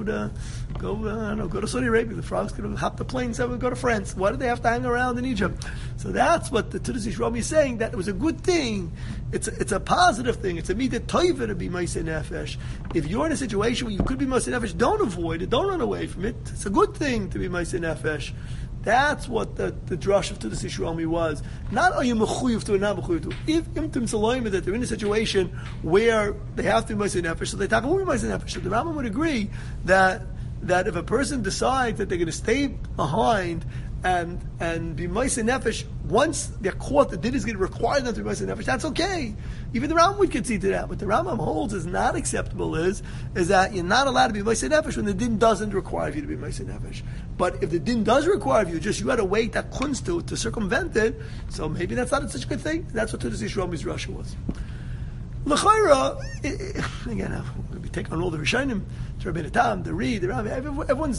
to Saudi Arabia? The frogs could have hopped the planes and go to France. Why did they have to hang around in Egypt? So that's what the Tudus Romi is saying, that it was a good thing. It's a positive thing. It's a midah toiva to be Ma'aseh Nefesh. If you're in a situation where you could be Ma'aseh Nefesh, don't avoid it. Don't run away from it. It's a good thing to be Ma'aseh Nefesh. That's what the drush of Tudus Romi was. Not are you mechuyev to or not mechuyev to. If imtim salayim that they're in a situation where they have to be Ma'aseh Nefesh, so they talk about Ma'aseh Nefesh. So the Rambam would agree that if a person decides that they're going to stay behind and be Ma'aseh Nefesh once they're caught, the din is going to require them to be Moshe Nefesh. That's okay. Even the Rambam would concede to that. What the Rambam holds is not acceptable is that you're not allowed to be Moshe Nefesh when the din doesn't require you to be Moshe Nefesh. But if the din does require you, just you had to wait that kunst to circumvent it, so maybe that's not such a good thing. That's what Tudas Yishromi's Russia was. L'chayra, again, we take on all the Rishonim, Rabbeinu Tam, the Reed, the Rambam, everyone's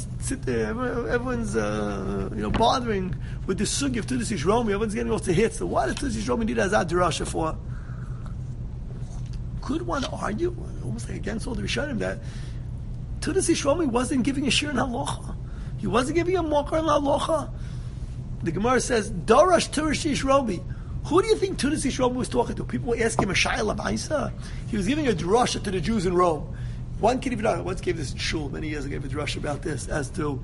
bothering with the sugi of Tudas Yishromi. Everyone's getting off the hits. So why does Tudas Yishromi need Azad Drasha for? Could one argue, almost like against all the Rishonim, that Tudas Yishromi wasn't giving a shir in halacha? He wasn't giving a mokar in halacha. The Gemara says, Darash Tudas Yishromi. Who do you think Tudas Yishromi was talking to? People were asking him a shayla b'aisa. He was giving a drasha to the Jews in Rome. One kid even once gave this in shul many years ago, gave a drasha about this as to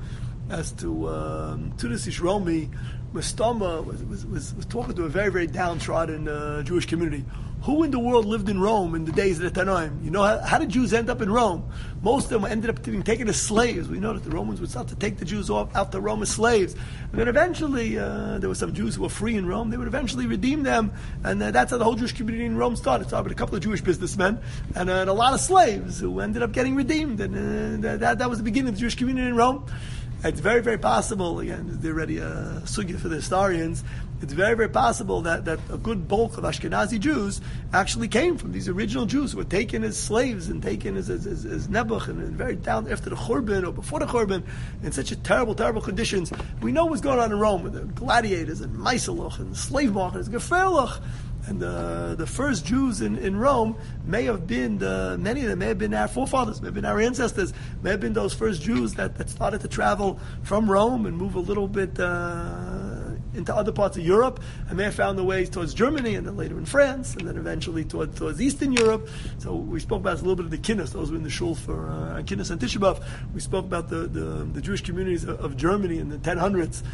Tudas Yishromi. Mustama was talking to a very, very downtrodden Jewish community. Who in the world lived in Rome in the days of the Tanoim? You know, how did Jews end up in Rome? Most of them ended up being taken as slaves. We know that the Romans would start to take the Jews out to Rome as slaves. And then eventually, there were some Jews who were free in Rome. They would eventually redeem them. And that's how the whole Jewish community in Rome started. It started with a couple of Jewish businessmen and a lot of slaves who ended up getting redeemed. And that was the beginning of the Jewish community in Rome. It's very, very possible, again, there's already a sugya for the historians, it's very, very possible that a good bulk of Ashkenazi Jews actually came from these original Jews who were taken as slaves and taken as Nebuch and very down after the Churban or before the Churban in such a terrible, terrible conditions. We know what's going on in Rome with the gladiators and Meiselach and slave markets, Geferlach. And the first Jews in Rome may have been, many of them may have been our forefathers, may have been our ancestors, may have been those first Jews that started to travel from Rome and move a little bit into other parts of Europe, and may have found their ways towards Germany, and then later in France, and then eventually towards Eastern Europe. So we spoke about a little bit of the Kinnis. Those were in the shul for Kinnis and Tisha B'Av. We spoke about the Jewish communities of Germany in the 1000s,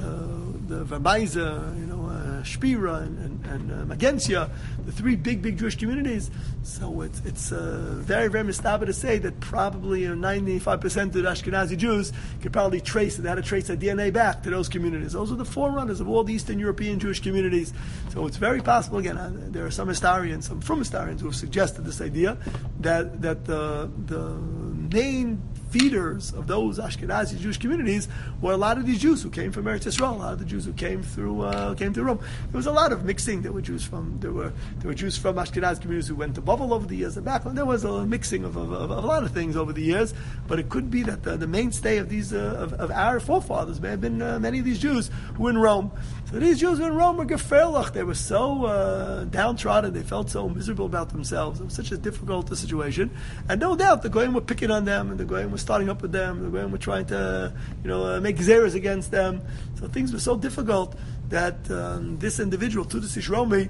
the Vermeise, Spira and Magentia, the three big Jewish communities. So it's very, very mistaber to say that probably 95% of the Ashkenazi Jews could probably trace their DNA back to those communities. Those are the forerunners of all the Eastern European Jewish communities. So it's very possible, again, there are some historians, some from historians who have suggested this idea that the main feeders of those Ashkenazi Jewish communities were a lot of these Jews who came from Eretz Yisrael, a lot of the Jews who came through Rome. There was a lot of mixing. There were Jews from Ashkenazi communities who went to Bavel over the years and back. There was a mixing of a lot of things over the years. But it could be that the mainstay of these of our forefathers may have been many of these Jews who were in Rome. So these Jews who were in Rome were geferlach. They were so downtrodden. They felt so miserable about themselves. It was such a difficult situation. And no doubt the Goyim were picking on them, and the Goyim were starting up with them. The Goyim were trying to, make zeros against them. So things were so difficult that this individual, Tudas Yishromi,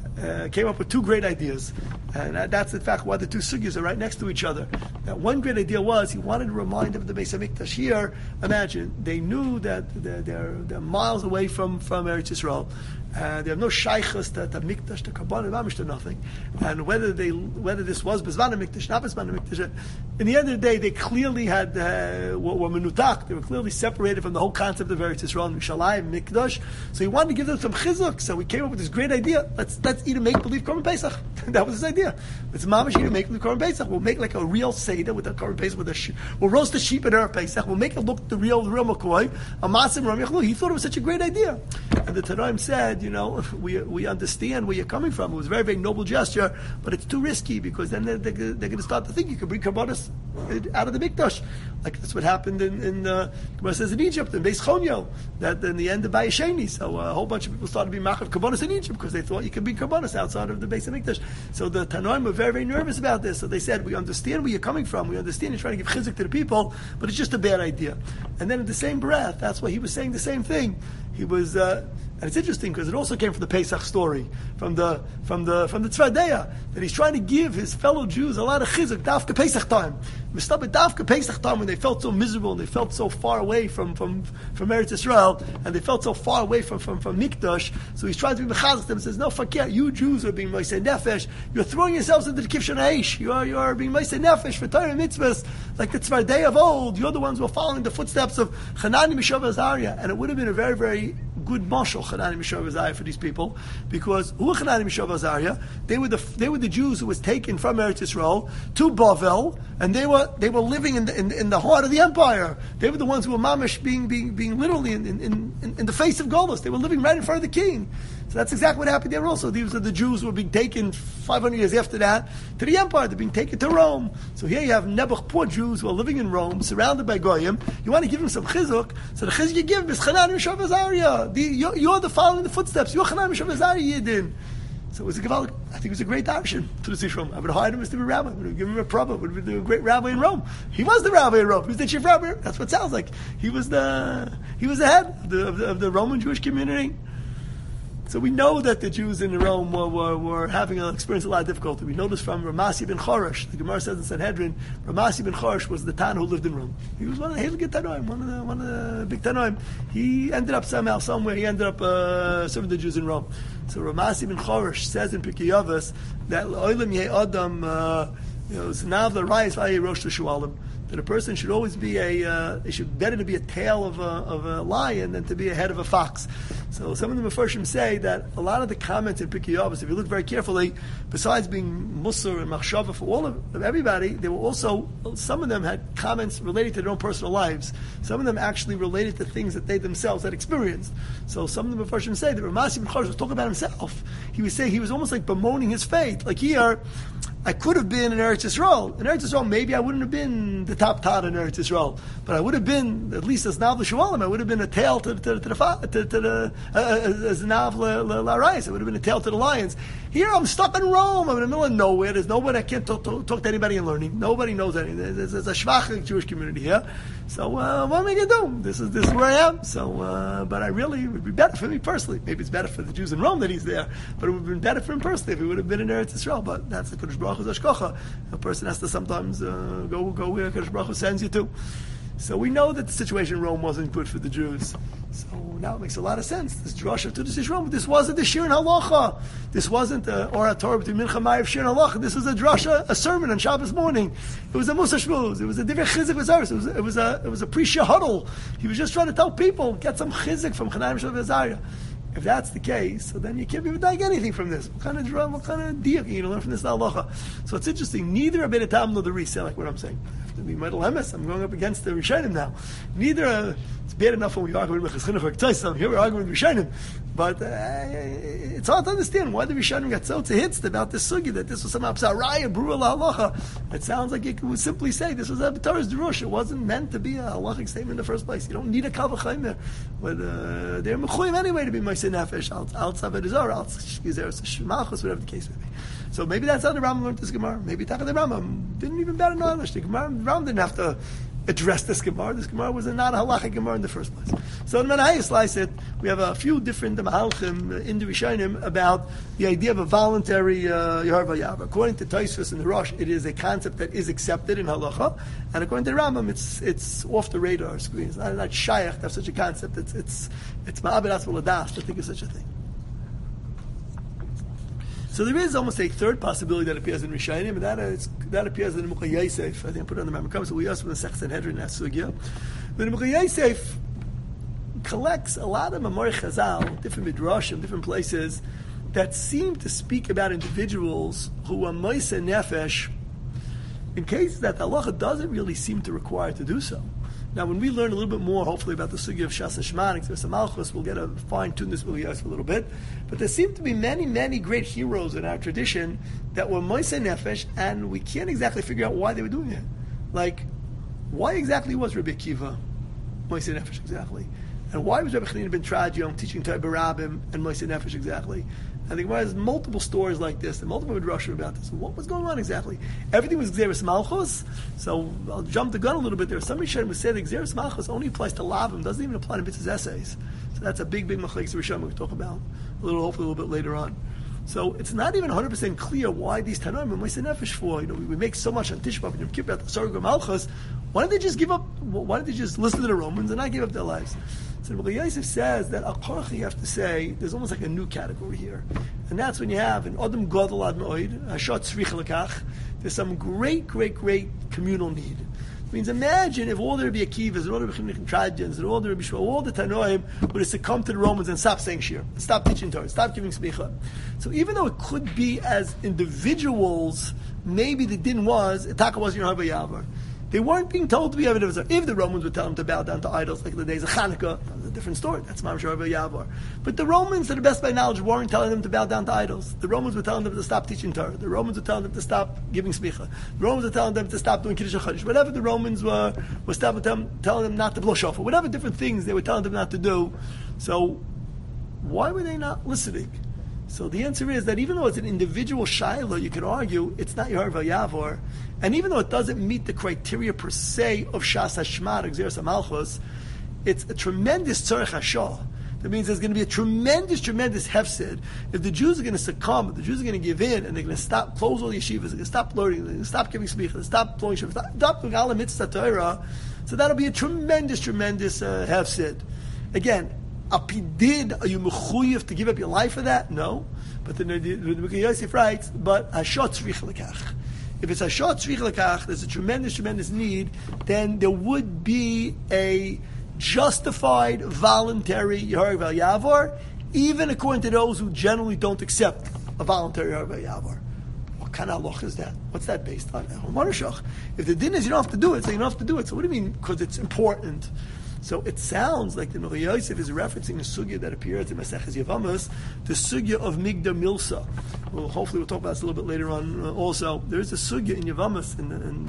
came up with two great ideas. And that's in fact why the two sugyas are right next to each other. Now, one great idea was he wanted to remind them of the Beis HaMikdash. Here, imagine, they knew that they're miles away from Eretz Yisrael. They have no shaychus to Mikdash, to Kabbalah, Mamish, to nothing. And whether this was Bezvan HaMikdash, not Bezvan HaMikdash, in the end of the day, they clearly had were menutak. They were clearly separated from the whole concept of Eretz Yisrael, Mishalayim, Mikdash. So he wanted to give them some chizuk. So he came up with this great idea. Let's eat a make-believe Korban Pesach. That was his idea. Let's mamish eat a make-believe Korban Pesach. We'll make like a real seder with a Korban Pesach, we'll roast the sheep in our Pesach. We'll make it look the real McCoy. A masim ram yachlu. He thought it was such a great idea. And the Tanoim said, we understand where you're coming from. It was a very, very noble gesture, but it's too risky because then they're going to start to think you can bring Karbanos out of the Mikdash. Like that's what happened in Gemara says in Egypt, in Beis Chonyo, that in the end of Bayesheni. So a whole bunch of people started to be machar Karbanos in Egypt because they thought you could bring Karbanos outside of the Beis HaMikdash. So the Tanoim were very, very nervous about this. So they said, we understand where you're coming from. We understand you're trying to give chizuk to the people, but it's just a bad idea. And then in the same breath, that's why he was saying the same thing. He was, and it's interesting because it also came from the Pesach story, from the Tzvadeya, that he's trying to give his fellow Jews a lot of chizuk, dafka Pesach time. Dafka Pesach time, when they felt so miserable and they felt so far away from Eretz Yisrael, and they felt so far away from Mikdash. So he's trying to be mechazik them and says, no, fakir, you Jews are being Moshe Nefesh. You're throwing yourselves into the Kivshan Aish. You are being Moshe Nefesh for Torah mitzvahs, like the Tzvadeya of old. You're the ones who are following the footsteps of Hanani Mishav Azariah. And it would have been a very, very good mashal Chanani Mishav Azariah for these people, because who were Chanani Mishav Azariah? They were the Jews who was taken from Eretz Yisrael to Bavel, and they were living in the heart of the empire. They were the ones who were mamish being literally in the face of Golus. They were living right in front of the king. So that's exactly what happened there also. These are the Jews who were being taken 500 years after that to the empire. They're being taken to Rome. So here you have Nebuch, poor Jews who are living in Rome, surrounded by Goyim. You want to give them some chizuk, so the chizuk you give is Chanan Mishav Azariah. You're the following the footsteps. You're Chanan Mishav Azariah Yidin. So it was a Gavaldik. I think it was a great action to the Sishrom. I would hire him as the rabbi. I would give him a prabba. I would be a great rabbi in Rome. He was the rabbi in Rome. He was the chief rabbi. That's what it sounds like. He was the head of the Roman Jewish community. So we know that the Jews in Rome were having experienced a lot of difficulty. We know this from Ramasi ben Choresh. The Gemara says in Sanhedrin, Ramasi ben Choresh was the Tana who lived in Rome. He was one of the Heilige Tanoim, one of the big Tanoim. He ended up somewhere, serving the Jews in Rome. So Ramasi ben Choresh says in Pirkei Avos that Oilam Yeh Adam, Zanav L'Rayis V'Ayeh Rosh L'Shualim, that a person should always be it should better to be a tail of a lion than to be a head of a fox. So some of the Mefarshim say that a lot of the comments in Pirkei Avos, if you look very carefully, besides being Musar and Machshava for all of everybody, they were also, some of them had comments related to their own personal lives. Some of them actually related to things that they themselves had experienced. So some of the Mefarshim say that Ramasi ben Choresh was talking about himself. He was saying, he was almost like bemoaning his fate. Like here, I could have been in Eretz Yisrael. In Eretz Yisrael, maybe I wouldn't have been the top Tad in Eretz Yisrael, but I would have been, at least as Nav l'Shualim, I would have been a tail to the as Nav l'Arayis. I would have been a tail to the lions. Here, I'm stuck in Rome. I'm in the middle of nowhere. There's nobody. I can't talk to anybody in learning. Nobody knows anything. There's a shvach Jewish community here. So what am I going to do? This is where I am. So, but I really, it would be better for me personally. Maybe it's better for the Jews in Rome that he's there, but it would have been better for him personally if he would have been in Eretz Yisrael. But that's the Kodesh Baruch Hu's Hashgacha. A person has to sometimes go where Kodesh Baruch Hu sends you to. So we know that the situation in Rome wasn't good for the Jews. So now it makes a lot of sense. This drasha to this is Rome. This wasn't the Shir and Halacha. This wasn't the Orator between Mincha Ma'ariv Shir and Halacha. This was a drasha, a sermon on Shabbos morning. It was a Musa Shmuz. It was a Divrei Chizik V'Zaris. It was a pre-Shir huddle. He was just trying to tell people, get some Chizik from Chanai Mishav Azariah. If that's the case, so then you can't be like anything from this. What kind of deal can you learn from this halacha? So it's interesting. Neither a Beit Tam nor the Risa, like what I'm saying. I have to be Metal Emes. I'm going up against the Rishonim now. Neither it's bad enough when we argue with Mechas Chinuch Ktaisim. Here we're arguing with Rishonim. But it's hard to understand why the Rishonim got so hits about this sugi, that this was some Absaraya, Brua halacha. It sounds like it would simply say this was a Torah's Drush. It wasn't meant to be a halachic statement in the first place. You don't need a Kal V'chaim there. But they're Mechuyim anyway to be Ma'aseh Nefesh, Al Tzaved Azor, Al Tzaved Shemachos, whatever the case may be. So maybe that's how the Rambam learned this Gemara. Maybe Taka the Rambam didn't even better know English. The Rambam didn't have to address this Gemara. This Gemara was not a halachic Gemara in the first place. So in Menahai slice it, we have a few different mahalchim in the Rishonim about the idea of a voluntary Yehar V'Yav. According to Tosfos and the Rosh, it is a concept that is accepted in halacha, and according to Rambam, it's off the radar screen. It's not shayach to have such a concept. It's ma'abed asma l'das to think of such a thing. So there is almost a third possibility that appears in Rishonim, and that appears in the Mukha Yosef. I think I put it on the Mamre Kavos, so we asked from the Sech Sanhedrin in that sugya. But the Mukha Yosef collects a lot of Mamor Chazal, different midrashim, different places, that seem to speak about individuals who are Ma'aseh Nefesh in cases that the halacha doesn't really seem to require to do so. Now, when we learn a little bit more, hopefully, about the sugya of Shas Shemanik, there's some malchus, we'll get a fine-tune this Mukha a little bit. But there seem to be many, many great heroes in our tradition that were Ma'aseh Nefesh, and we can't exactly figure out why they were doing it. Like, why exactly was Rabbi Akiva Ma'aseh Nefesh exactly? And why was Rabbi Chanina ben Tradion teaching Torah Barabim and Ma'aseh Nefesh exactly? I think there's multiple stories like this, and multiple midrashim about this. What was going on exactly? Everything was Gzeres Malchus, so I'll jump the gun a little bit there. Some Rishonim said that Gzeres Malchus only applies to Lavim, doesn't even apply to Mitzvah's essays. So that's a big machlekes Rishonim we'll talk about hopefully a little bit later on. So it's not even 100% clear why these Tanoim are Ma'aseh Nefesh for. We make so much on Tisha B'Av and Yom Kippur about the Sargum Malchus. Why did they just give up? Why did they just listen to the Romans and not give up their lives? So Mukha Yosef says that Al-Korach, you have to say, there's almost like a new category here. And that's when you have an Adam Godel Ad Moed, Hashat Tzrich Lekach. There's some great communal need. Means imagine if all the Rabbi Akivas, and all the Rabbi Trajans, and all the Rabbi Shmuel, all the Tanoim would have succumbed to the Romans and stopped saying shir, stop teaching Torah, stop giving smicha. So even though it could be as individuals, maybe the din was, Itaka was your Harba Yavar. They weren't being told to be Avodah Zarah. If the Romans would tell them to bow down to idols, like in the days of Hanukkah, that's a different story. That's Mamash Harba Yavar. But the Romans, to the best of my knowledge, weren't telling them to bow down to idols. The Romans were telling them to stop teaching Torah. The Romans were telling them to stop giving smicha. The Romans were telling them to stop doing Kiddush HaChodesh. Whatever the Romans were telling them not to blow shofar. Whatever different things they were telling them not to do. So why were they not listening? So the answer is that even though it's an individual shaila, you could argue it's not Yeharva Yavor, and even though it doesn't meet the criteria per se of Shas Hashmar, Gzeras HaMalchus, it's a tremendous tzarech hashah. That means there's going to be a tremendous hefsid. If the Jews are going to succumb, if the Jews are going to give in, and they're going to stop, close all the yeshivas, they're going to stop learning, they're going to stop giving smicha, stop blowing shofar, stop doing all the mitzvah Torah, so that'll be a tremendous hefsid. Again, Apidid, are you mechuyev to give up your life for that? No. But the Rebbe Yosef writes, but hashot tzrich lekach. If it's hashot tzrich lekach, there's a tremendous need, then there would be a justified, voluntary Yehareg Val Yavor, even according to those who generally don't accept a voluntary Yehareg Val Yavor. What kind of halach is that? What's that based on? If the din is you don't have to do it, so you don't have to do it. So what do you mean? Because it's important. So it sounds like the Rebbe Yosef is referencing a sugya that appears in Maseches Yevamos, the sugya of Migdal Milsa. Well, hopefully we'll talk about this a little bit later on. Also, there is a sugya in Yevamos in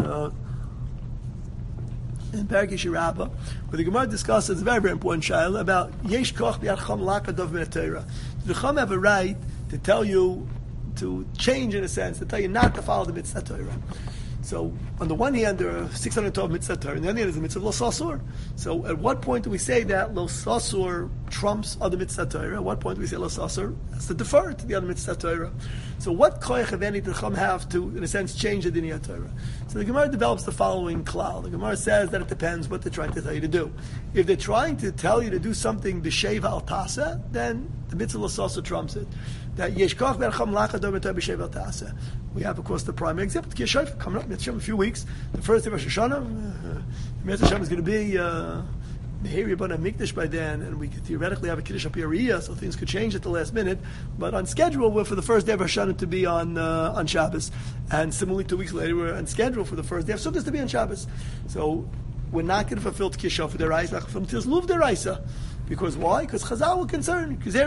Perek Yeshirabah, where the Gemara discusses a very, very important shayla about Yesh Koch B'Yad Cham Lakadav Min HaTorah. The Cham have a right to tell you, to change in a sense, to tell you not to follow the mitzvah Torah. So, on the one hand, there are 612 mitzvah Torah, and the other hand is the mitzvah Lo Sasur. So, at what point do we say that Lo Sasur trumps other mitzvah Torah? At what point do we say Lo Sasur has to defer to the other mitzvah Torah? So, what koyach of any did Chum have to, in a sense, change the diniyat Torah? So, the Gemara develops the following klal. The Gemara says that it depends what they're trying to tell you to do. If they're trying to tell you to do something b'sheva al tasa, then the mitzvah Lo Sasur trumps it. That yesh koch beracham lachadom et b'sheva al tasa. We have, of course, the primary example. Kiyashayf coming up in a few weeks. The first day of Rosh Hashanah, Rosh Hashanah is going to be Meheri B'nai Mikdash by then, and we could theoretically have a Kiddush Apiyariyah, so things could change at the last minute. But on schedule, we're for the first day of Rosh Hashanah to be on Shabbos, and similarly 2 weeks later, we're on schedule for the first day of Sukkot to be on Shabbos. So we're not going to fulfill Kishah for their eyes, not fulfill Tizluv their Isa. Because why? Because Chazal were concerned. Because they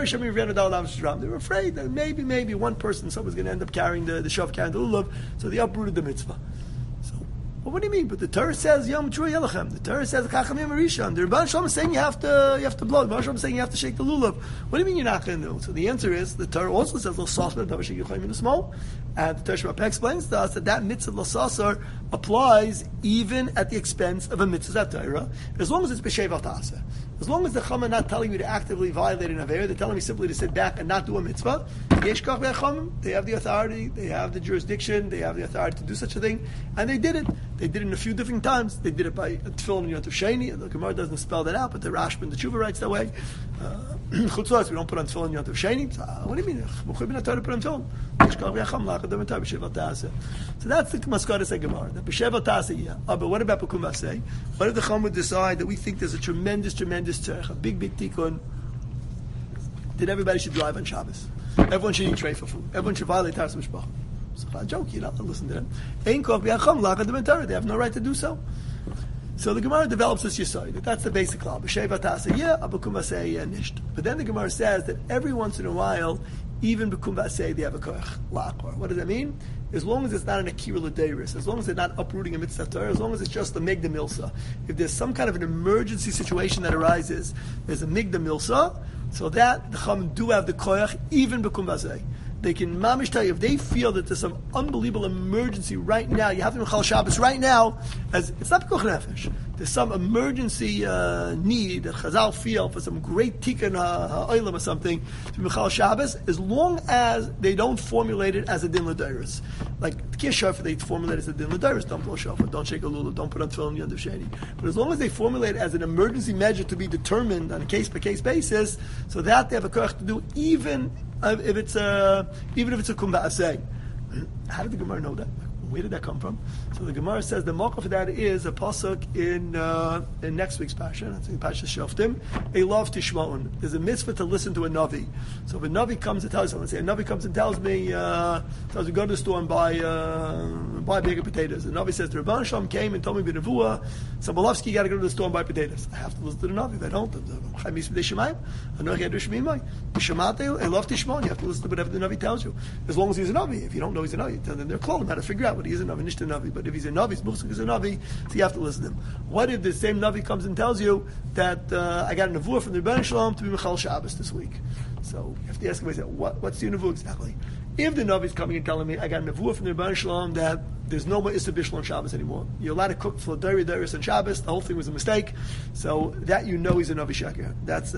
were afraid that maybe one person, someone's going to end up carrying the shofar, carrying the lulav, so they uprooted the mitzvah. So, well, what do you mean? But the Torah says Yom Trua Yelachem. The Torah says Chachamim Rishon. The Rebbeinu Shalom is saying you have to blow. The Rebbeinu Shalom is saying you have to shake the lulav. What do you mean you're not going to do? So the answer is the Torah also says Lo Sasar Davar Shek Yochayim in the small, and the Torah Shabbat explains to us that mitzvah Lo Sasar applies even at the expense of a mitzvah Torah, as long as it's b'sheva ta'aseh. As long as the Chum are not telling you to actively violate an Aveira, they're telling me simply to sit back and not do a mitzvah. Yesh Koch B'Chum, they have the authority, they have the jurisdiction, they have the authority to do such a thing, and they did it. They did it in a few different times. They did it by Tefillin and Yom Tov Sheni. The Gemara doesn't spell that out, but the Rashba and the Tshuva writes that way. Chutzos, we don't put on Tefillin and Yom Tov Sheni. What do you mean? We're not to put on Tefillin. Yesh Koch B'Chum, Lachadam Etar B'Shevat Ta'aseh. So that's the Maskaras Gemara. The B'Shevat Ta'aseh, yeah. But what about B'Kum Vasei? What if the Chum would decide that we think there's a tremendous tzarech, a big tikkun, that everybody should drive on Shabbos? Everyone should eat treifa food. Everyone should violate Taras Mishpach. So I joke, you're not to listen to them. Ein koch b'yacham lachadam etar. They have no right to do so. So the Gemara develops this yesod. That's the basic law. B'sheva ta'aseh yeh, abakum vaseh yeh nisht. But then the Gemara says that every once in a while, even b'kum vaseh, they have a koch la'akor. What does that mean? As long as it's not an akira l'deiris, as long as they're not uprooting a mitzvah Torah, as long as it's just a migdal milsa. If there's some kind of an emergency situation that arises, there's a migdal milsa, so that the Chum do have the koyach, even b'kum vaseh. They can mamish tell you if they feel that there's some unbelievable emergency right now. You have to Mechal Shabbos right now. As it's not pikuach nefesh. There's some emergency need that Chazal feel for some great tikkun ha'olam or something to Mechal Shabbos, as long as they don't formulate it as a din l'deiros. Like the Kiyah Shofar, they formulate it as a din l'deiros. Don't blow shofar, don't shake a lulav, don't put on tefillin Yom Tov Sheni. But as long as they formulate it as an emergency measure to be determined on a case by case basis, so that they have a koach to do even if it's a kum ba'aseh. How did the Gemara know that? Where did that come from? So the Gemara says the mocha for that is a pasuk in next week's parsha. I think Parsha Shoftim. A love tishma'un. There's a mitzvah to listen to a navi. So if a navi comes and tells someone, say a navi comes and tells me go to the store and buy a bag of potatoes. The navi says the Rabban Shalom came and told me b'nevuah, Sobolovsky, you got to go to the store and buy potatoes. I have to listen to the navi. If I don't, I love tishma'un. You have to listen to whatever the navi tells you. As long as he's a navi. If you don't know he's a navi, then they're close how to figure out what he is a navi, nicht a navi. But if he's a navi, Musik is a navi, so you have to listen to him. What if the same navi comes and tells you that I got a nevuah from the Rebbeinu Shalom to be Mechal Shabbos this week? So you have to ask him, what's the nevuah exactly? If the navi is coming and telling me I got a nevuah from the Rebbeinu Shalom that there's no more Issa Bishul on Shabbos anymore, you're allowed to cook for Dairis on Shabbos, the whole thing was a mistake, so that you know he's a navi sheker. That's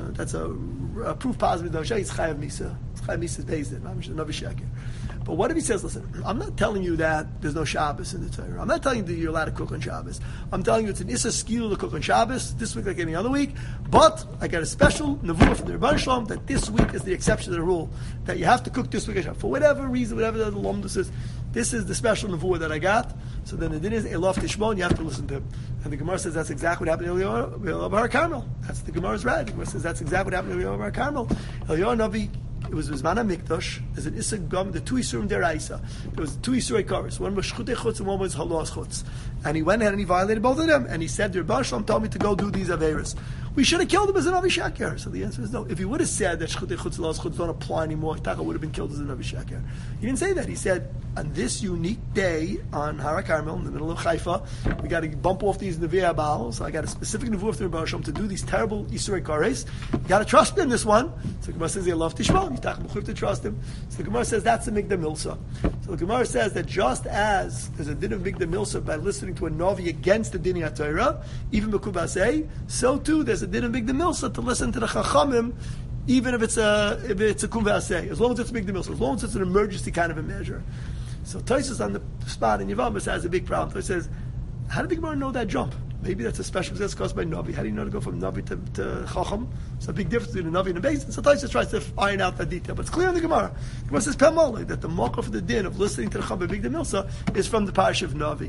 a proof positive navi sheker. It's Chayav Misa. It's Chayav Misa's based in navi sheker. But what if he says, listen, I'm not telling you that there's no Shabbos in the Torah. I'm not telling you that you're allowed to cook on Shabbos. I'm telling you it's an Issa Skilu to cook on Shabbos this week like any other week, but I got a special nevuah from the Rebbeinu Shalom that this week is the exception to the rule, that you have to cook this week on Shabbos. For whatever reason, whatever the Lomdus is, this is the special nevuah that I got. So then the din is Elof Tishmon, you have to listen to him. And the Gemara says that's exactly what happened to Eliyahu Bar Carmel. That's the Gemara's right. The Gemara says that's exactly what happened to Eliyahu Bar Carmel. Eliyahu Navi, it was Zman HaMikdash. There's an Issa Gam, the two Isurim Deraisa. There was two Isurei Kares. One was Shchutei Chutz and one was Halos Chutz. And he went ahead and he violated both of them. And he said, the Rebbeinu Shalom told me to go do these Averis. We should have killed him as an Navi Sheker. So the answer is no. If he would have said that Shchutei Chutz and Halos Chutz don't apply anymore, Taka would have been killed as a Navi Sheker. He didn't say that. He said, on this unique day on Har HaKarmel, in the middle of Haifa, we got to bump off these Nevi'ah Baal. So I got a specific nevuah of the Rebbeinu Shalom to do these terrible Isurei Kares. You got to trust him, this one. So the Gemara says, love Tishmon. You have to trust him. So the Gemara says that's a Migdal Milsa. So the Gemara says that just as there's a din of Migdal Milsa by listening to a Navi against the din of Torah, even B'Kubasei, so too there's a din of Migdal Milsa to listen to the Chachamim, even if it's a Kumvasei, as long as it's a Migdal Milsa, as long as it's an emergency kind of a measure. So Tosfos on the spot in Yevamos has a big problem. Tosfos says, how did the Gemara know that jump? Maybe that's a special that's caused by Navi. How do you know to go from Navi to Chacham? It's a big difference between a Navi and a Beis. So Tosfos tries to iron out that detail. But it's clear in the Gemara. The Gemara says, Pemole, that the mocha for the din of listening to the Chacham Big Milsa is from the parish of Navi.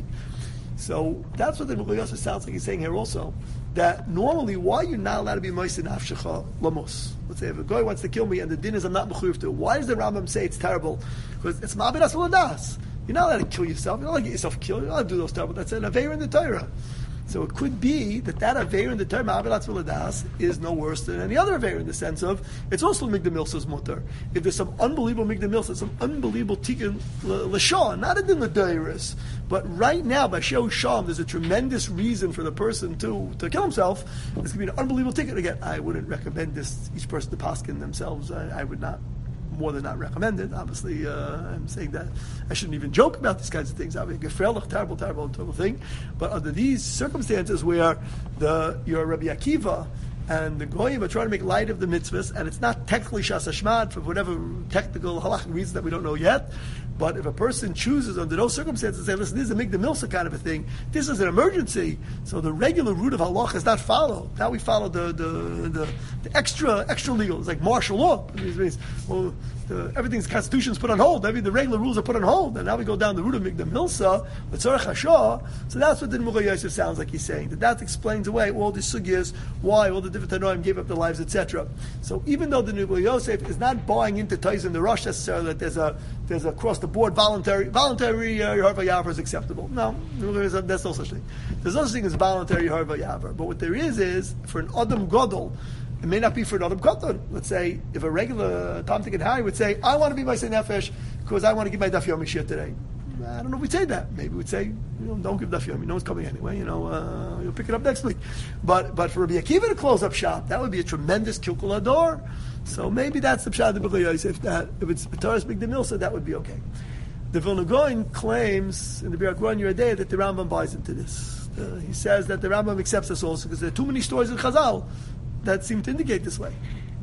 So that's what the Mechal Yosef sounds like he's saying here also. That normally, why are you not allowed to be Moisei Nafshecha Lamos? Let's say if a guy wants to kill me and the din is I'm not mechuyev to, why does the Rambam say it's terrible? Because it's Ma'abedas V'Ladas. You're not allowed to kill yourself. You're not allowed to get yourself killed. You're not allowed to do those terrible. That's an Aveira in the Torah. So it could be that Aveira in the Torah, Ma'abedas V'Ladas, is no worse than any other Aveira in the sense of it's also Migdal Milsa's mutter. If there's some unbelievable Migdal Milsa, some unbelievable Tikkun L'Shah, not a din L'Dairis, but right now by Sheu Sham, there's a tremendous reason for the person to kill himself. This could be an unbelievable Tikkun. Again, I wouldn't recommend this each person to paskin themselves. I would not. More than not recommended. Obviously, I'm saying that I shouldn't even joke about these kinds of things. I mean, terrible thing. But under these circumstances where you're Rabbi Akiva and the Goyim are trying to make light of the mitzvahs, and it's not technically Shas Hashmad for whatever technical halachic reasons that we don't know yet, but if a person chooses under those circumstances to say, listen, this is a Migdal Milsa kind of a thing, this is an emergency, so the regular route of halacha is not followed. Now we follow the extra legal. It's like martial law. It means, well, everything's constitution's put on hold. The regular rules are put on hold, and now we go down the route of Migdal Milsa, Tzorech Hashah. So that's what the Mechal Yosef sounds like he's saying. That explains away all the sugyas, why all the different Tanoim gave up their lives, etc. So even though the Mechal Yosef is not buying into Tais in the Rosh necessarily that there's a across the board voluntary Yeharva Yavar is acceptable. No, that's no such thing. There's no such thing as voluntary Yeharva Yavar. But what there is for an Adam Gadol. It may not be for an Adam Katan. Let's say if a regular Tom, Dick, and Harry would say, I want to be Moisei Nefesh because I want to give my Daf Yomi Shir today. I don't know if we'd say that. Maybe we'd say, don't give Daf Yomi. No one's coming anyway. You'll pick it up next week. But for Rabbi Akiva to close up shop, that would be a tremendous Kilkul Ador. So maybe that's the Pshat of the Mechal Yosef, that if it's B'Taras Migdal Milsa, that would be okay. The Vilna Gaon claims in the Biur HaKoran Yeridei that the Rambam buys into this. He says that the Rambam accepts this also because there are too many stories in Chazal that seem to indicate this way.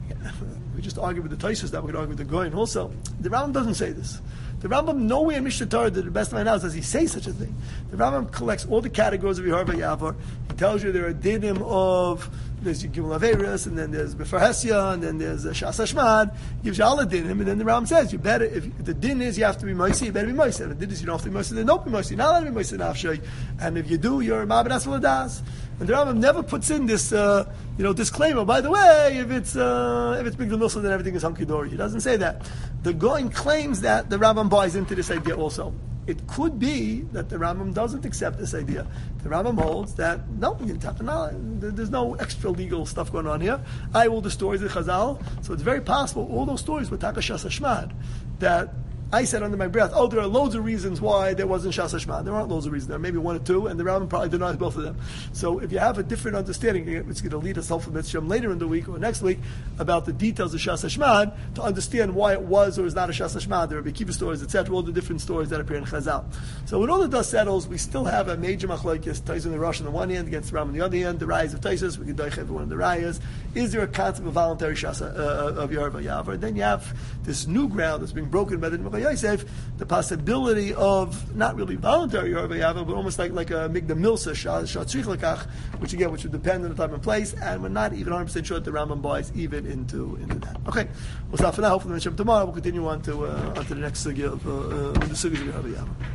We just argued with the Tosfos, now we're going to argue with the Goyen also. The Rambam doesn't say this. The Rambam nowhere in Mishnah Torah, to the best of my knowledge, does he say such a thing. The Rambam collects all the categories of Yeharva Yavar. He tells you there are dinim of there's Gimel Averis, and then there's Befer Hesya, and then there's Shas Hashmad. Gives you all the dinim, and then the Ram says you better, if the din is you have to be Moisi, you better be Moisi. And the din is you don't have to be Moisi, then don't be Moisi. You're not allowed to be Moisi Nafshay. And if you do, you're Ma'abedas V'Ladas. And the Rambam never puts in this, disclaimer. By the way, if it's Big Milsa, then everything is hunky dory. He doesn't say that. The Goin claims that the Rambam buys into this idea also. It could be that the Rambam doesn't accept this idea. The Rambam holds that no, there's no extra legal stuff going on here. I will the stories of Chazal, so it's very possible all those stories were Taka Shas Hashmad that I said under my breath, there are loads of reasons why there wasn't Shas Hashmad. There aren't loads of reasons. There are maybe one or two, and the Rambam probably denies both of them. So if you have a different understanding, it's going to lead us hopefully later in the week or next week about the details of Shas Hashmad to understand why it was or is not a Shas Hashmad. There are Bekiva stories, etc., all the different stories that appear in Chazal. So when all the dust settles, we still have a major machlokes, Taisus and the Rosh on the one hand against the Rambam on the other hand, the Rayas of Taisus, we can doich every one of the Rayas. Is there a concept of voluntary Shas of Yarva Yavar? Then you have this new ground that's being broken by the Nimcha Yosef, the possibility of not really voluntary Yarva Yavar, but almost like a Migdal Milsa, Shatzrich Lekach, which would depend on the time and place, and we're not even 100% sure that the Rambam buys even into that. Okay, we'll stop for now. Hopefully, tomorrow we'll continue on to the next sugya of the sugya of Yarva Yavar.